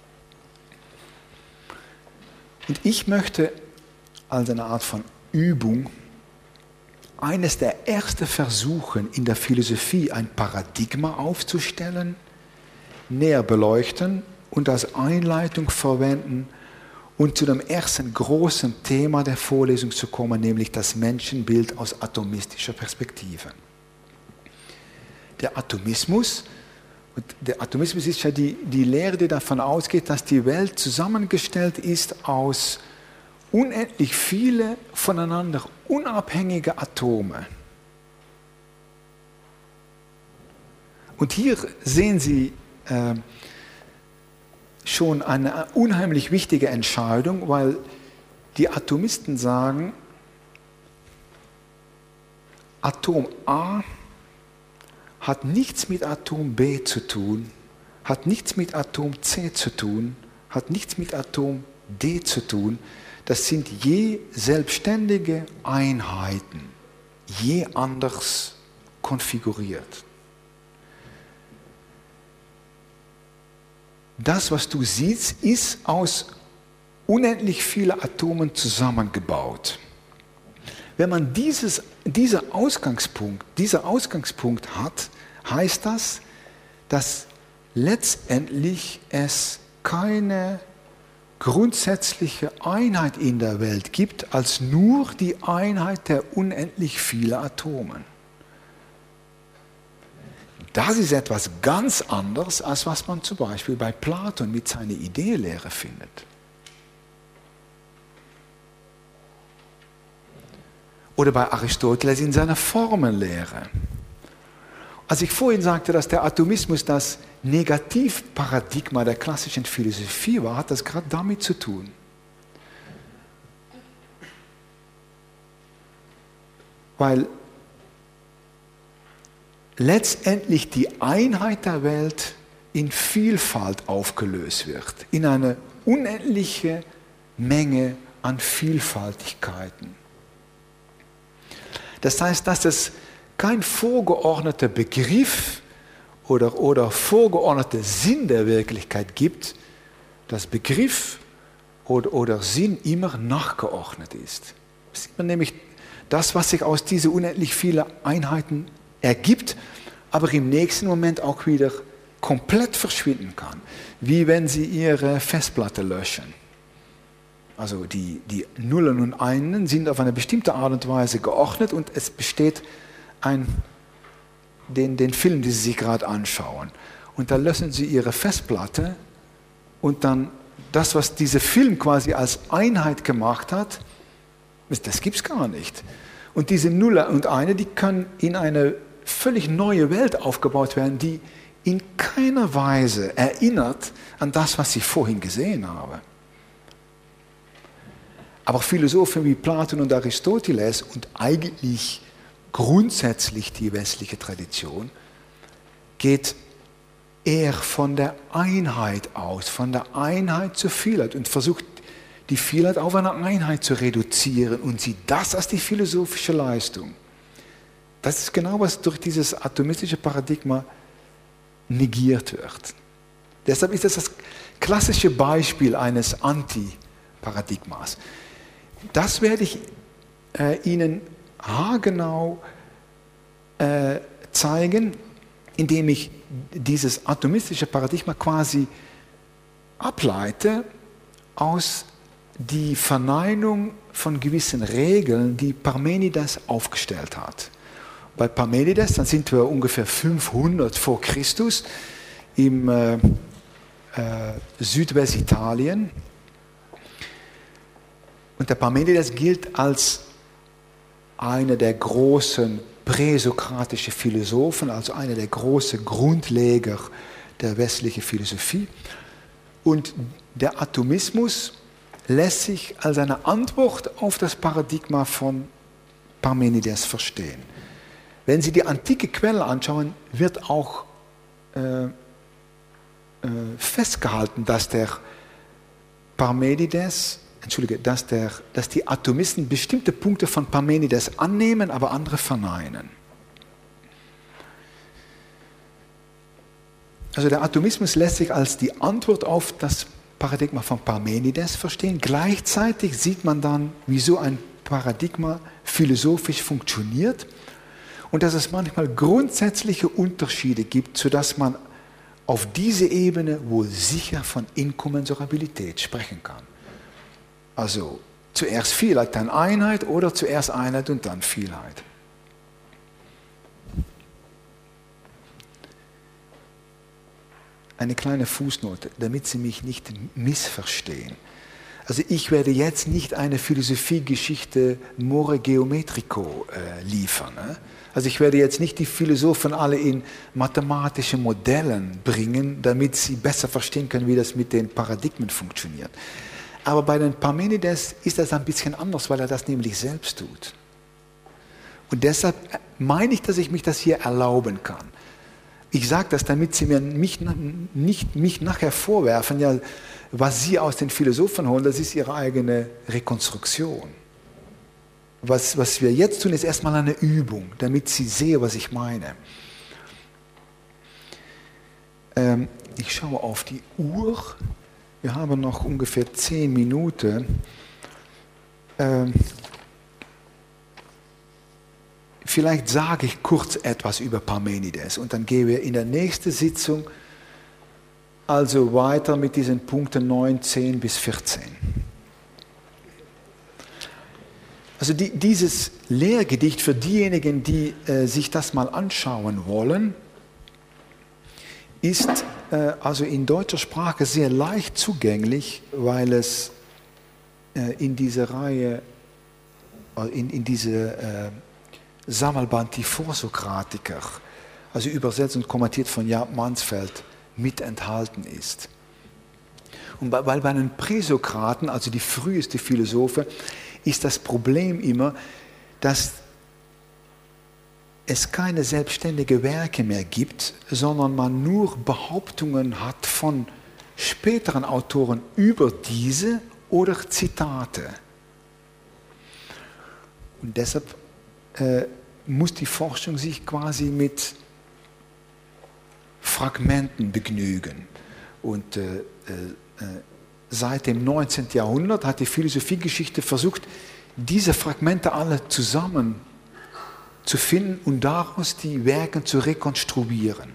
Und ich möchte als eine Art von Übung eines der ersten Versuche in der Philosophie ein Paradigma aufzustellen, näher beleuchten und als Einleitung verwenden und zu dem ersten großen Thema der Vorlesung zu kommen, nämlich das Menschenbild aus atomistischer Perspektive. Der Atomismus, und der Atomismus ist ja die, die Lehre, die davon ausgeht, dass die Welt zusammengestellt ist aus unendlich viele voneinander unabhängige Atome. Und hier sehen Sie äh, schon eine unheimlich wichtige Entscheidung, weil die Atomisten sagen, Atom A hat nichts mit Atom B zu tun, hat nichts mit Atom C zu tun, hat nichts mit Atom D zu tun. Das sind je selbstständige Einheiten, je anders konfiguriert. Das, was du siehst, ist aus unendlich vielen Atomen zusammengebaut. Wenn man dieses, dieser Ausgangspunkt, dieser Ausgangspunkt hat, heißt das, dass letztendlich es keine grundsätzliche Einheit in der Welt gibt, als nur die Einheit der unendlich vielen Atomen. Das ist etwas ganz anderes, als was man zum Beispiel bei Platon mit seiner Ideelehre findet. Oder bei Aristoteles in seiner Formenlehre. Als ich vorhin sagte, dass der Atomismus das Negativparadigma der klassischen Philosophie war, hat das gerade damit zu tun. Weil letztendlich die Einheit der Welt in Vielfalt aufgelöst wird, in eine unendliche Menge an Vielfaltigkeiten. Das heißt, dass es kein vorgeordneter Begriff oder, oder vorgeordneter Sinn der Wirklichkeit gibt, dass Begriff oder, oder Sinn immer nachgeordnet ist. Das ist immer nämlich das, was sich aus diesen unendlich vielen Einheiten ergibt, aber im nächsten Moment auch wieder komplett verschwinden kann. Wie wenn Sie Ihre Festplatte löschen. Also die, die Nullen und Einen sind auf eine bestimmte Art und Weise geordnet und es besteht ein, den, den Film, den Sie sich gerade anschauen. Und da löschen Sie Ihre Festplatte und dann das, was dieser Film quasi als Einheit gemacht hat, das gibt es gar nicht. Und diese Nuller und Eine, die können in eine völlig neue Welt aufgebaut werden, die in keiner Weise erinnert an das, was Sie vorhin gesehen haben. Aber Philosophen wie Platon und Aristoteles und eigentlich grundsätzlich die westliche Tradition geht eher von der Einheit aus, von der Einheit zur Vielheit und versucht die Vielheit auf eine Einheit zu reduzieren und sieht das als die philosophische Leistung. Das ist genau, was durch dieses atomistische Paradigma negiert wird. Deshalb ist das das klassische Beispiel eines Anti-Paradigmas. Das werde ich äh, Ihnen haargenau äh, zeigen, indem ich dieses atomistische Paradigma quasi ableite aus die Verneinung von gewissen Regeln, die Parmenides aufgestellt hat. Bei Parmenides, dann sind wir ungefähr fünfhundert vor Christus im äh, äh, Südwestitalien. Und der Parmenides gilt als einer der großen präsokratischen Philosophen, also einer der großen Grundleger der westlichen Philosophie. Und der Atomismus lässt sich als eine Antwort auf das Paradigma von Parmenides verstehen. Wenn Sie die antike Quelle anschauen, wird auch äh, äh, festgehalten, dass der Parmenides, entschuldige, dass, der, dass die Atomisten bestimmte Punkte von Parmenides annehmen, aber andere verneinen. Also der Atomismus lässt sich als die Antwort auf das Paradigma von Parmenides verstehen. Gleichzeitig sieht man dann, wie so ein Paradigma philosophisch funktioniert und dass es manchmal grundsätzliche Unterschiede gibt, sodass man auf dieser Ebene wohl sicher von Inkommensurabilität sprechen kann. Also zuerst Vielheit, dann Einheit oder zuerst Einheit und dann Vielheit. Eine kleine Fußnote, damit Sie mich nicht missverstehen. Also ich werde jetzt nicht eine Philosophiegeschichte more geometrico äh, liefern. Ne? Also ich werde jetzt nicht die Philosophen alle in mathematische Modellen bringen, damit sie besser verstehen können, wie das mit den Paradigmen funktioniert. Aber bei den Parmenides ist das ein bisschen anders, weil er das nämlich selbst tut. Und deshalb meine ich, dass ich mich das hier erlauben kann. Ich sage das, damit Sie mir mich, nicht mich nachher vorwerfen, ja, was Sie aus den Philosophen holen, das ist Ihre eigene Rekonstruktion. Was, was wir jetzt tun, ist erstmal eine Übung, damit Sie sehen, was ich meine. Ähm, ich schaue auf die Uhr. Wir haben noch ungefähr zehn Minuten. Ähm, vielleicht sage ich kurz etwas über Parmenides und dann gehen wir in der nächsten Sitzung also weiter mit diesen Punkten neun, zehn bis vierzehn. Also die, dieses Lehrgedicht für diejenigen, die äh, sich das mal anschauen wollen, ist äh, also in deutscher Sprache sehr leicht zugänglich, weil es äh, in diese Reihe, äh, in, in diese äh, Sammelband Die Vorsokratiker, also übersetzt und kommentiert von Jaap Mansfeld, mit enthalten ist. Und weil bei den Präsokraten, also die früheste Philosophe, ist das Problem immer, dass es keine selbstständigen Werke mehr gibt, sondern man nur Behauptungen hat von späteren Autoren über diese oder Zitate. Und deshalb äh, muss die Forschung sich quasi mit Fragmenten begnügen. Und äh, äh, seit dem neunzehnten Jahrhundert hat die Philosophiegeschichte versucht, diese Fragmente alle zusammen zu finden und daraus die Werke zu rekonstruieren.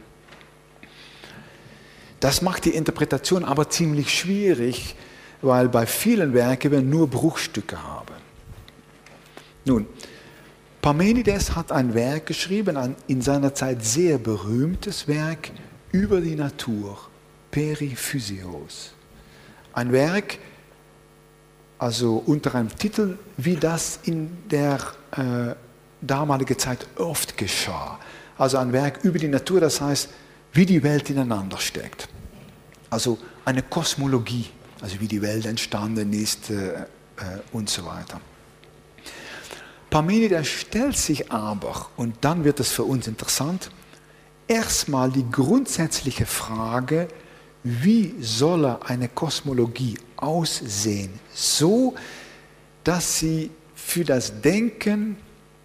Das macht die Interpretation aber ziemlich schwierig, weil bei vielen Werken wir nur Bruchstücke haben. Nun, Parmenides hat ein Werk geschrieben, ein in seiner Zeit sehr berühmtes Werk über die Natur, Periphyseos. Ein Werk, also unter einem Titel, wie das in der äh, damaligen Zeit oft geschah. Also ein Werk über die Natur, das heißt, wie die Welt ineinander steckt. Also eine Kosmologie, also wie die Welt entstanden ist äh, äh, und so weiter. Parmenides stellt sich aber, und dann wird es für uns interessant, erstmal die grundsätzliche Frage, wie soll eine Kosmologie aussehen, so dass sie für das Denken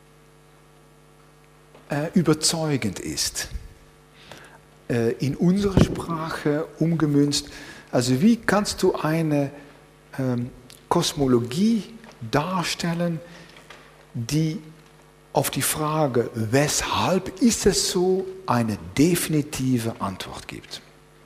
äh, überzeugend ist. Äh, in unserer Sprache umgemünzt, also wie kannst du eine ähm, Kosmologie darstellen, die auf die Frage, weshalb ist es so, eine definitive Antwort gibt.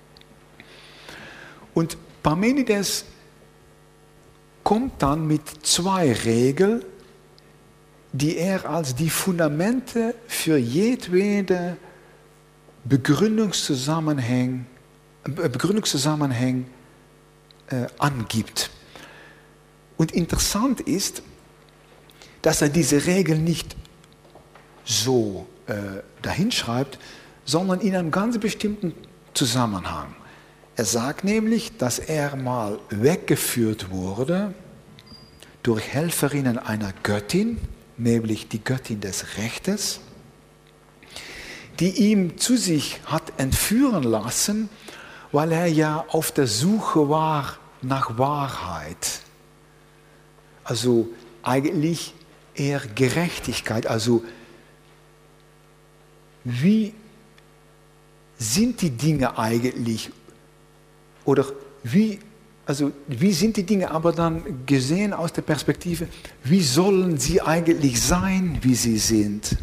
Und Parmenides kommt dann mit zwei Regeln, die er als die Fundamente für jedwede Begründungszusammenhang, Begründungszusammenhang äh, angibt. Und interessant ist, dass er diese Regel nicht so äh, dahinschreibt, sondern in einem ganz bestimmten Zusammenhang. Er sagt nämlich, dass er mal weggeführt wurde durch Helferinnen einer Göttin, nämlich die Göttin des Rechtes, die ihm zu sich hat entführen lassen, weil er ja auf der Suche war nach Wahrheit. Also eigentlich eher Gerechtigkeit, also wie sind die Dinge eigentlich oder wie, also wie sind die Dinge aber dann gesehen aus der Perspektive, wie sollen sie eigentlich sein, wie sie sind?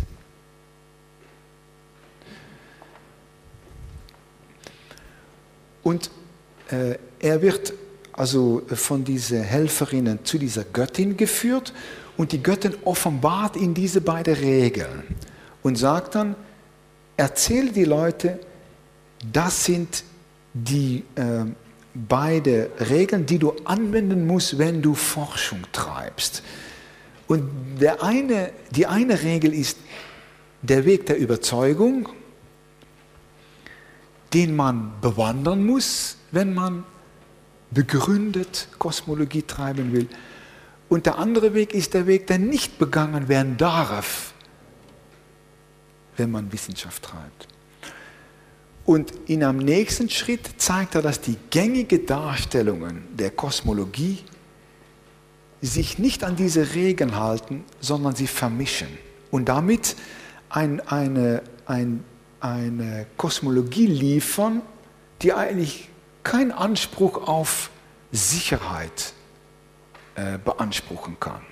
Und äh, er wird also von diesen Helferinnen zu dieser Göttin geführt und die Göttin offenbart ihm diese beiden Regeln und sagt dann, erzähle die Leute, das sind die äh, beiden Regeln, die du anwenden musst, wenn du Forschung treibst. Und der eine, die eine Regel ist der Weg der Überzeugung, den man bewandern muss, wenn man begründet Kosmologie treiben will. Und der andere Weg ist der Weg, der nicht begangen werden darf, wenn man Wissenschaft treibt. Und in einem nächsten Schritt zeigt er, dass die gängigen Darstellungen der Kosmologie sich nicht an diese Regeln halten, sondern sie vermischen und damit ein, eine, ein, eine Kosmologie liefern, die eigentlich keinen Anspruch auf Sicherheit äh, beanspruchen kann.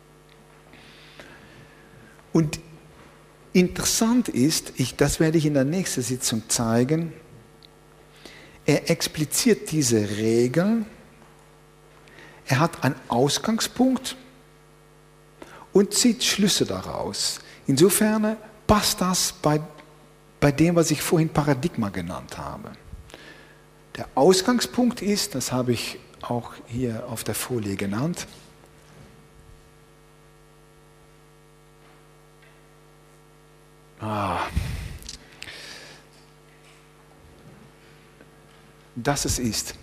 Und interessant ist, ich, das werde ich in der nächsten Sitzung zeigen, er expliziert diese Regeln, er hat einen Ausgangspunkt und zieht Schlüsse daraus. Insofern passt das bei, bei dem, was ich vorhin Paradigma genannt habe. Der Ausgangspunkt ist, das habe ich auch hier auf der Folie genannt, ah, dass es ist.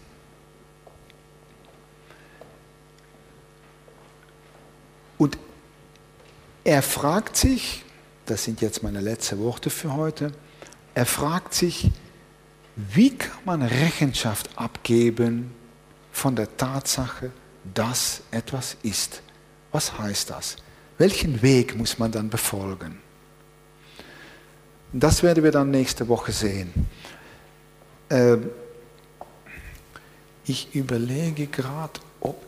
Und er fragt sich, das sind jetzt meine letzten Worte für heute, er fragt sich, wie kann man Rechenschaft abgeben von der Tatsache, dass etwas ist? Was heißt das? Welchen Weg muss man dann befolgen? Das werden wir dann nächste Woche sehen. Äh, ich überlege gerade, ob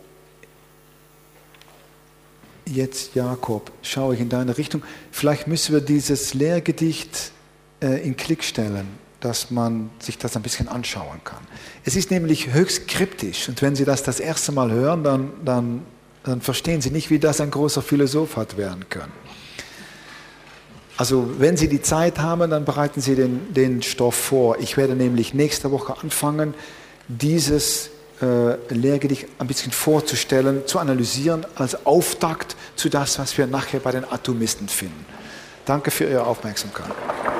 jetzt, Jakob, schaue ich in deine Richtung. Vielleicht müssen wir dieses Lehrgedicht äh, in Klick stellen, dass man sich das ein bisschen anschauen kann. Es ist nämlich höchst kryptisch und wenn Sie das das erste Mal hören, dann, dann, dann verstehen Sie nicht, wie das ein großer Philosoph hat werden können. Also wenn Sie die Zeit haben, dann bereiten Sie den, den Stoff vor. Ich werde nämlich nächste Woche anfangen, dieses äh, Lehrgedicht ein bisschen vorzustellen, zu analysieren, als Auftakt zu das, was wir nachher bei den Atomisten finden. Danke für Ihre Aufmerksamkeit.